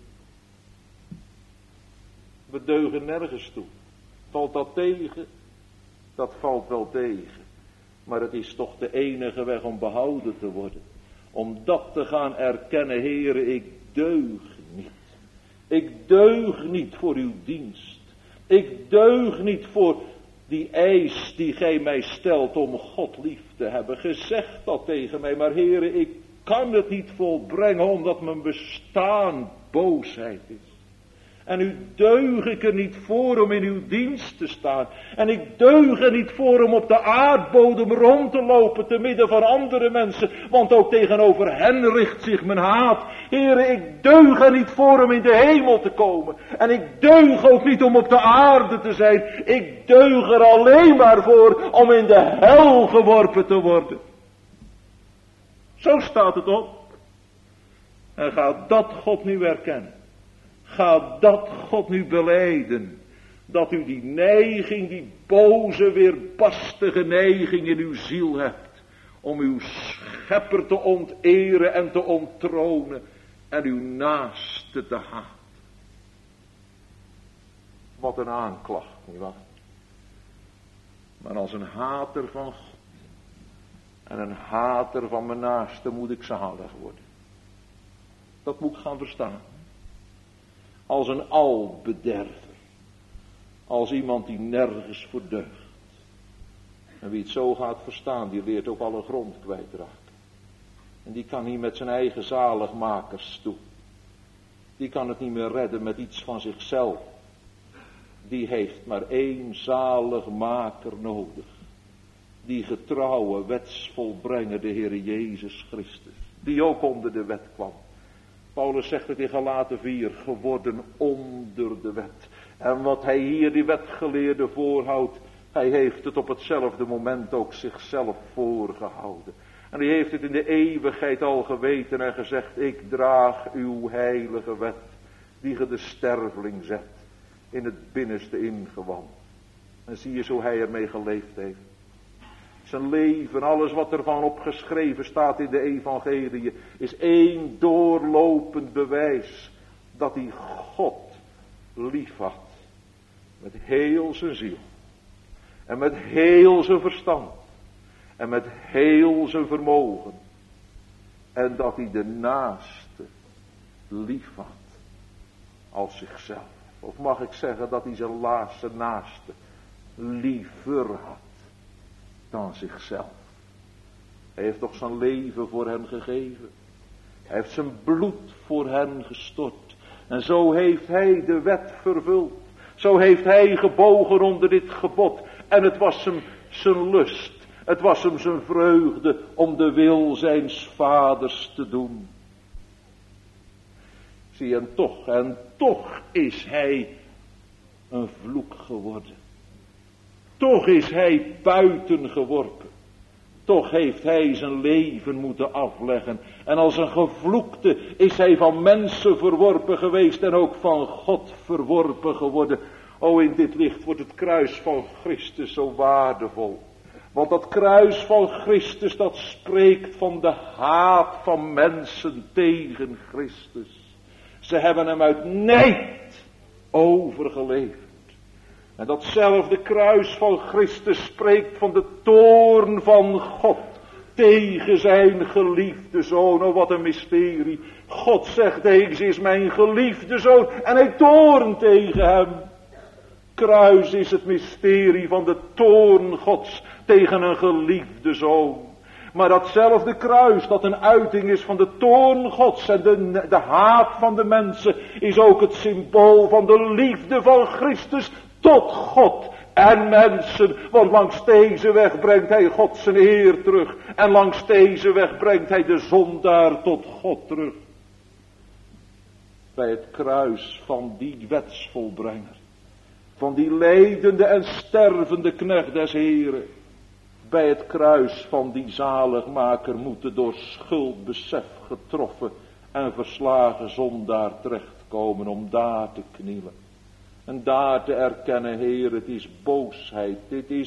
We deugen nergens toe. Valt dat tegen? Dat valt wel tegen. Maar het is toch de enige weg om behouden te worden. Om dat te gaan erkennen, Heere, ik deug niet. Ik deug niet voor uw dienst. Ik deug niet voor die eis die gij mij stelt om God lief te hebben. Ge zegt dat tegen mij, maar Heere, ik kan het niet volbrengen omdat mijn bestaan boosheid is. En u deug ik er niet voor om in uw dienst te staan. En ik deug er niet voor om op de aardbodem rond te lopen te midden van andere mensen. Want ook tegenover hen richt zich mijn haat. Heere, ik deug er niet voor om in de hemel te komen. En ik deug ook niet om op de aarde te zijn. Ik deug er alleen maar voor om in de hel geworpen te worden. Zo staat het op. En ga dat God nu erkennen. Ga dat God nu belijden. Dat u die neiging, die boze, weerbarstige neiging in uw ziel hebt. Om uw schepper te onteren en te onttronen. En uw naaste te haten. Wat een aanklacht, nietwaar? Maar als een hater van God. En een hater van mijn naaste moet ik zalig worden. Dat moet ik gaan verstaan. Als een albederver. Als iemand die nergens voor deugt. En wie het zo gaat verstaan, die leert ook alle grond kwijtraken. En die kan niet met zijn eigen zaligmakers toe. Die kan het niet meer redden met iets van zichzelf. Die heeft maar één zaligmaker nodig. Die getrouwe wetsvolbrenger, de Heer Jezus Christus. Die ook onder de wet kwam. Paulus zegt het in Galaten 4, geworden onder de wet. En wat hij hier die wetgeleerde voorhoudt, hij heeft het op hetzelfde moment ook zichzelf voorgehouden. En hij heeft het in de eeuwigheid al geweten en gezegd, ik draag uw heilige wet, die ge de sterveling zet, in het binnenste ingewand. En zie je zo hij ermee geleefd heeft. Zijn leven, alles wat ervan opgeschreven staat in de evangelie, is één doorlopend bewijs dat hij God lief had. Met heel zijn ziel. En met heel zijn verstand. En met heel zijn vermogen. En dat hij de naaste lief had als zichzelf. Of mag ik zeggen dat hij zijn laatste naaste liever had dan zichzelf. Hij heeft toch zijn leven voor hen gegeven. Hij heeft zijn bloed voor hen gestort. En zo heeft hij de wet vervuld. Zo heeft hij gebogen onder dit gebod. En het was hem zijn lust. Het was hem zijn vreugde om de wil zijns vaders te doen. Zie, en toch is hij een vloek geworden. Toch is hij buiten geworpen. Toch heeft hij zijn leven moeten afleggen. En als een gevloekte is hij van mensen verworpen geweest en ook van God verworpen geworden. O, in dit licht wordt het kruis van Christus zo waardevol. Want dat kruis van Christus, dat spreekt van de haat van mensen tegen Christus. Ze hebben hem uit nijd overgeleverd. En datzelfde kruis van Christus spreekt van de toorn van God tegen zijn geliefde zoon. Oh, wat een mysterie. God zegt, deze is mijn geliefde zoon en hij toornt tegen hem. Kruis is het mysterie van de toorn Gods tegen een geliefde zoon. Maar datzelfde kruis dat een uiting is van de toorn Gods en de haat van de mensen, is ook het symbool van de liefde van Christus tot God en mensen. Want langs deze weg brengt hij God zijn eer terug. En langs deze weg brengt hij de zondaar tot God terug. Bij het kruis van die wetsvolbrenger, van die lijdende en stervende knecht des Heren, bij het kruis van die zaligmaker moeten door schuldbesef getroffen en verslagen zondaar terechtkomen om daar te knielen. En daar te erkennen, Heer, het is boosheid.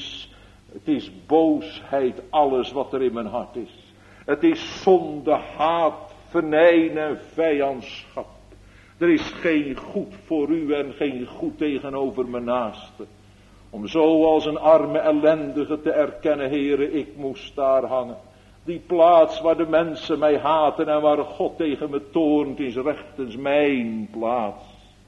Het is boosheid alles wat er in mijn hart is. Het is zonde, haat, venijn en vijandschap. Er is geen goed voor u en geen goed tegenover mijn naaste. Om zo als een arme ellendige te erkennen, Heere, ik moest daar hangen. Die plaats waar de mensen mij haten en waar God tegen me toornt, is rechtens mijn plaats.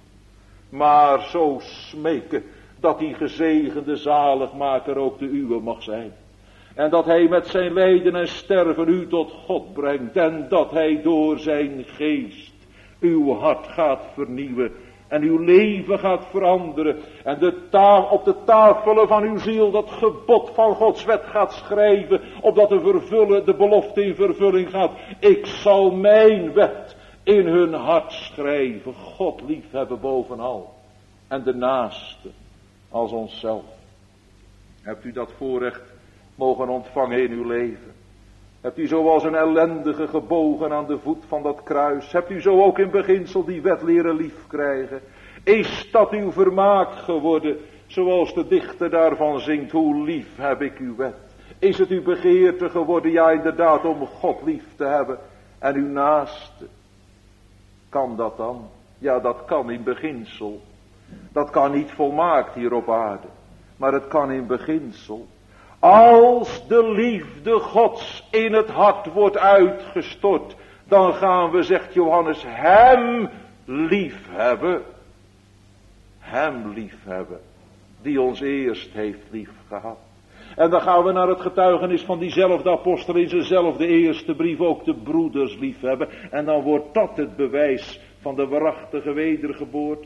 Maar zo smeken dat die gezegende zaligmaker ook de uwe mag zijn. En dat hij met zijn lijden en sterven u tot God brengt. En dat hij door zijn geest uw hart gaat vernieuwen. En uw leven gaat veranderen. En op de tafelen van uw ziel dat gebod van Gods wet gaat schrijven. Opdat de belofte in vervulling gaat. Ik zal mijn wet in hun hart schrijven. God liefhebben bovenal. En de naaste als onszelf. Hebt u dat voorrecht mogen ontvangen in uw leven? Hebt u zoals een ellendige gebogen aan de voet van dat kruis? Hebt u zo ook in beginsel die wet leren lief krijgen? Is dat uw vermaak geworden? Zoals de dichter daarvan zingt, hoe lief heb ik uw wet. Is het uw begeerte geworden, ja inderdaad, om God lief te hebben en uw naaste? Kan dat dan? Ja, dat kan in beginsel. Dat kan niet volmaakt hier op aarde. Maar het kan in beginsel. Als de liefde Gods in het hart wordt uitgestort, dan gaan we, zegt Johannes, hem lief hebben. Hem lief hebben, die ons eerst heeft lief gehad. En dan gaan we naar het getuigenis van diezelfde apostel in zijnzelfde eerste brief ook de broeders lief hebben. En dan wordt dat het bewijs van de waarachtige wedergeboorte.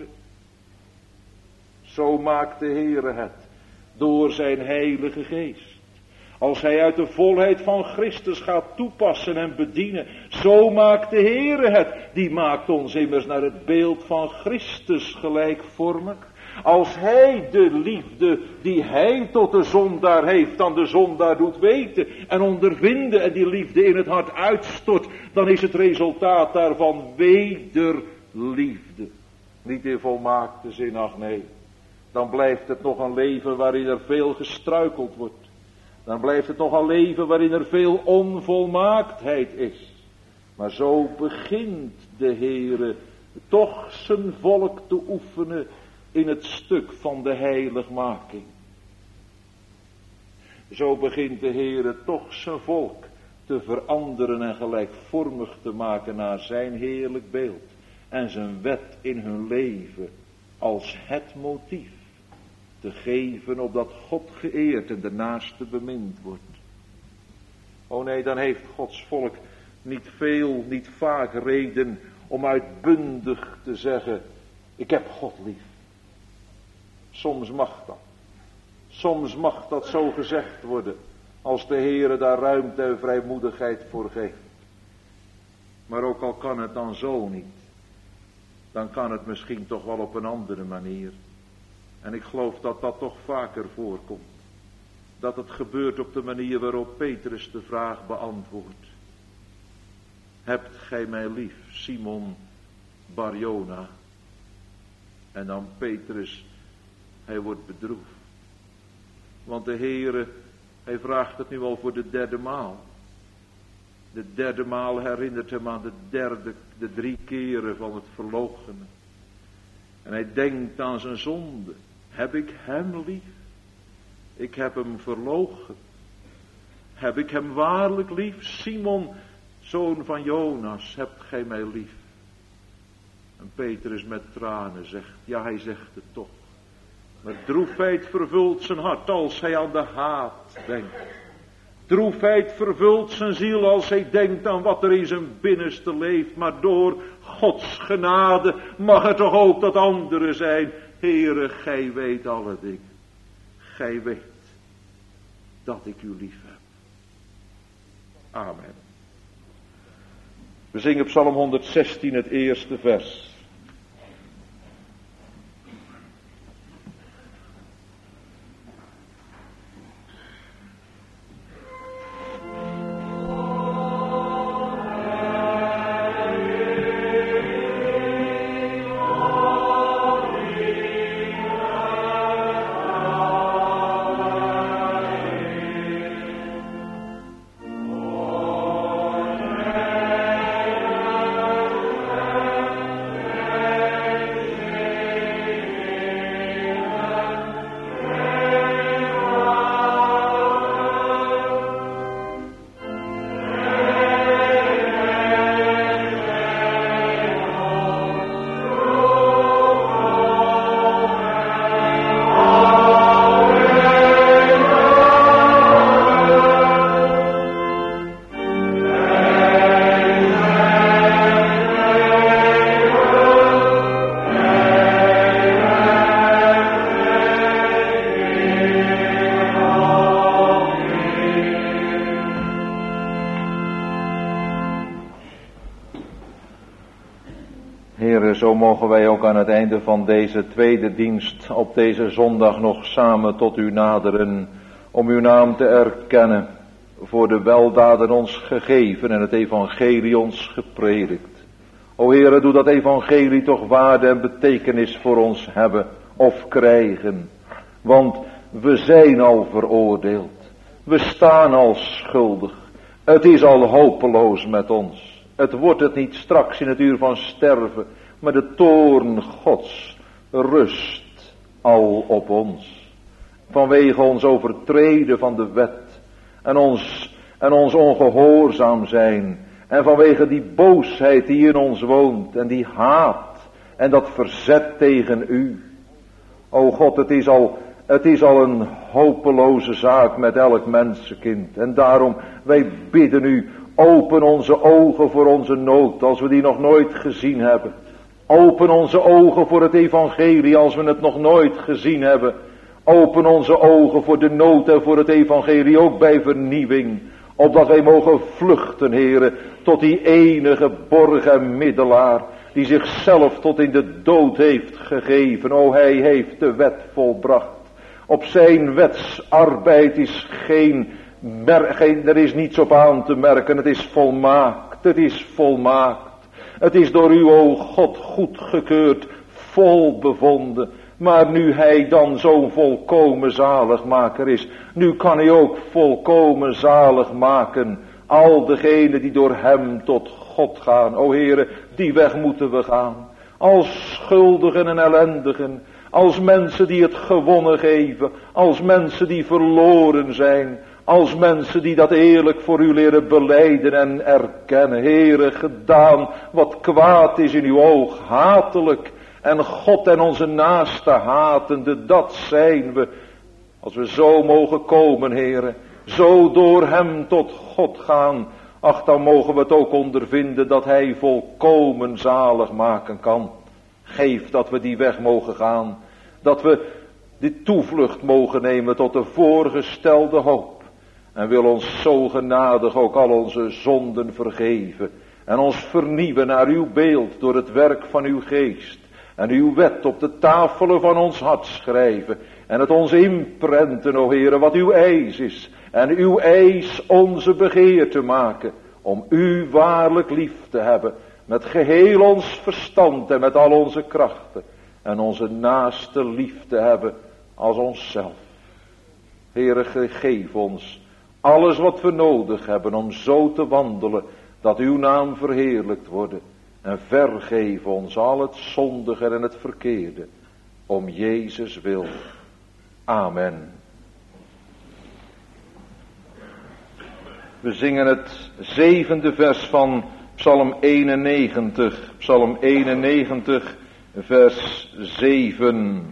Zo maakt de Heere het door zijn heilige geest. Als hij uit de volheid van Christus gaat toepassen en bedienen. Zo maakt de Heere het. Die maakt ons immers naar het beeld van Christus gelijkvormig. Als hij de liefde die hij tot de zondaar heeft aan de zondaar doet weten en ondervinden en die liefde in het hart uitstort, dan is het resultaat daarvan wederliefde. Niet in volmaakte zin, ach nee. Dan blijft het nog een leven waarin er veel gestruikeld wordt. Dan blijft het nog een leven waarin er veel onvolmaaktheid is. Maar zo begint de Heere toch zijn volk te oefenen in het stuk van de heiligmaking. Zo begint de Heere toch zijn volk te veranderen en gelijkvormig te maken naar zijn heerlijk beeld. En zijn wet in hun leven als het motief te geven opdat God geëerd en de naaste bemind wordt. O nee, dan heeft Gods volk niet vaak reden om uitbundig te zeggen, ik heb God lief. Soms mag dat. Soms mag dat zo gezegd worden, als de Heere daar ruimte en vrijmoedigheid voor geeft. Maar ook al kan het dan zo niet, dan kan het misschien toch wel op een andere manier. En ik geloof dat dat toch vaker voorkomt. Dat het gebeurt op de manier waarop Petrus de vraag beantwoordt. Hebt gij mij lief, Simon Bar-Jona? En dan Petrus, hij wordt bedroefd. Want de Heere, hij vraagt het nu al voor de derde maal. De derde maal herinnert hem aan de 3 keren van het verloochenen. En hij denkt aan zijn zonde. Heb ik hem lief? Ik heb hem verloochend. Heb ik hem waarlijk lief? Simon, zoon van Jonas, hebt gij mij lief? En Petrus met tranen zegt, ja, hij zegt het toch. Maar droefheid vervult zijn hart als hij aan de haat denkt. Droefheid vervult zijn ziel als hij denkt aan wat er in zijn binnenste leeft. Maar door Gods genade mag het toch ook dat andere zijn. Heere, gij weet alle dingen. Gij weet dat ik u lief heb. Amen. We zingen Psalm 116 het eerste vers. Zo mogen wij ook aan het einde van deze tweede dienst op deze zondag nog samen tot u naderen, om uw naam te erkennen, voor de weldaden ons gegeven en het evangelie ons gepredikt. O Heere, doe dat evangelie toch waarde en betekenis voor ons hebben of krijgen, want we zijn al veroordeeld, we staan al schuldig, het is al hopeloos met ons, het wordt het niet straks in het uur van sterven, maar de toorn Gods rust al op ons. Vanwege ons overtreden van de wet. En ons ongehoorzaam zijn. En vanwege die boosheid die in ons woont. En die haat. En dat verzet tegen u. O God, het is al een hopeloze zaak met elk mensenkind. En daarom, wij bidden u, open onze ogen voor onze nood. Als we die nog nooit gezien hebben. Open onze ogen voor het evangelie als we het nog nooit gezien hebben. Open onze ogen voor de nood en voor het evangelie ook bij vernieuwing. Opdat wij mogen vluchten, Heere, tot die enige borg en middelaar. Die zichzelf tot in de dood heeft gegeven. O, hij heeft de wet volbracht. Op zijn wetsarbeid is er is niets op aan te merken. Het is volmaakt. Het is volmaakt. Het is door u, o God, goedgekeurd, vol bevonden. Maar nu hij dan zo'n volkomen zaligmaker is, nu kan hij ook volkomen zalig maken al degenen die door hem tot God gaan. O Heere, die weg moeten we gaan. Als schuldigen en ellendigen, als mensen die het gewonnen geven, als mensen die verloren zijn. Als mensen die dat eerlijk voor u leren belijden en erkennen. Heere, gedaan wat kwaad is in uw oog, hatelijk. En God en onze naaste hatende, dat zijn we. Als we zo mogen komen, Heere, zo door hem tot God gaan. Ach, dan mogen we het ook ondervinden dat hij volkomen zalig maken kan. Geef dat we die weg mogen gaan. Dat we die toevlucht mogen nemen tot de voorgestelde hoop. En wil ons zo genadig ook al onze zonden vergeven. En ons vernieuwen naar uw beeld door het werk van uw geest. En uw wet op de tafelen van ons hart schrijven. En het ons inprenten, o Heere, wat uw eis is. En uw eis onze begeerte maken. Om u waarlijk lief te hebben. Met geheel ons verstand en met al onze krachten. En onze naaste lief te hebben als onszelf. Heere, geef ons alles wat we nodig hebben om zo te wandelen, dat uw naam verheerlijkt worden. En vergeef ons al het zondige en het verkeerde, om Jezus wil. Amen. We zingen het 7e vers van Psalm 91. Psalm 91, vers 7.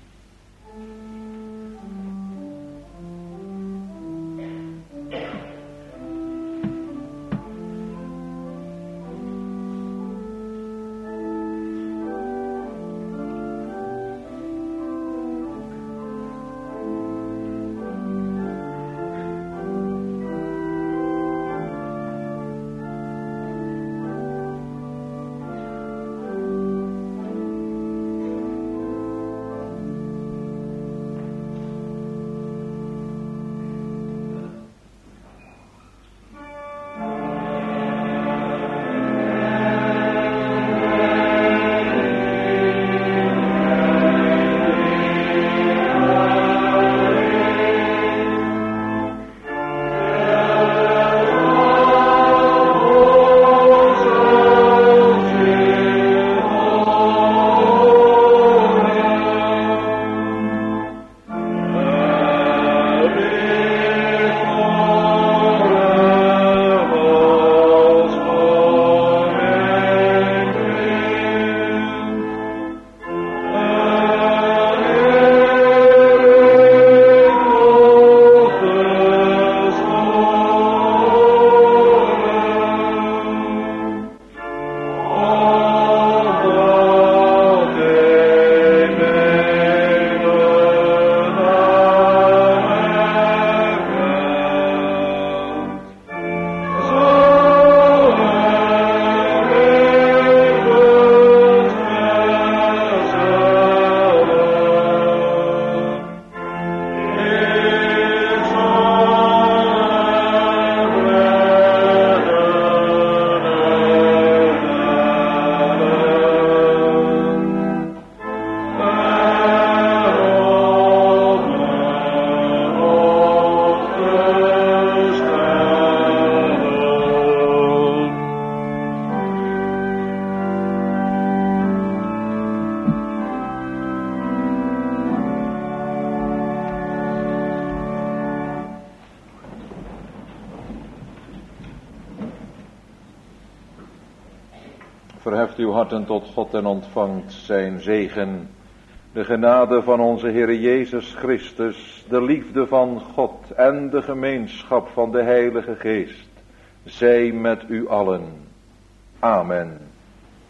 Verheft uw harten tot God en ontvangt zijn zegen. De genade van onze Heer Jezus Christus, de liefde van God en de gemeenschap van de Heilige Geest, zij met u allen. Amen.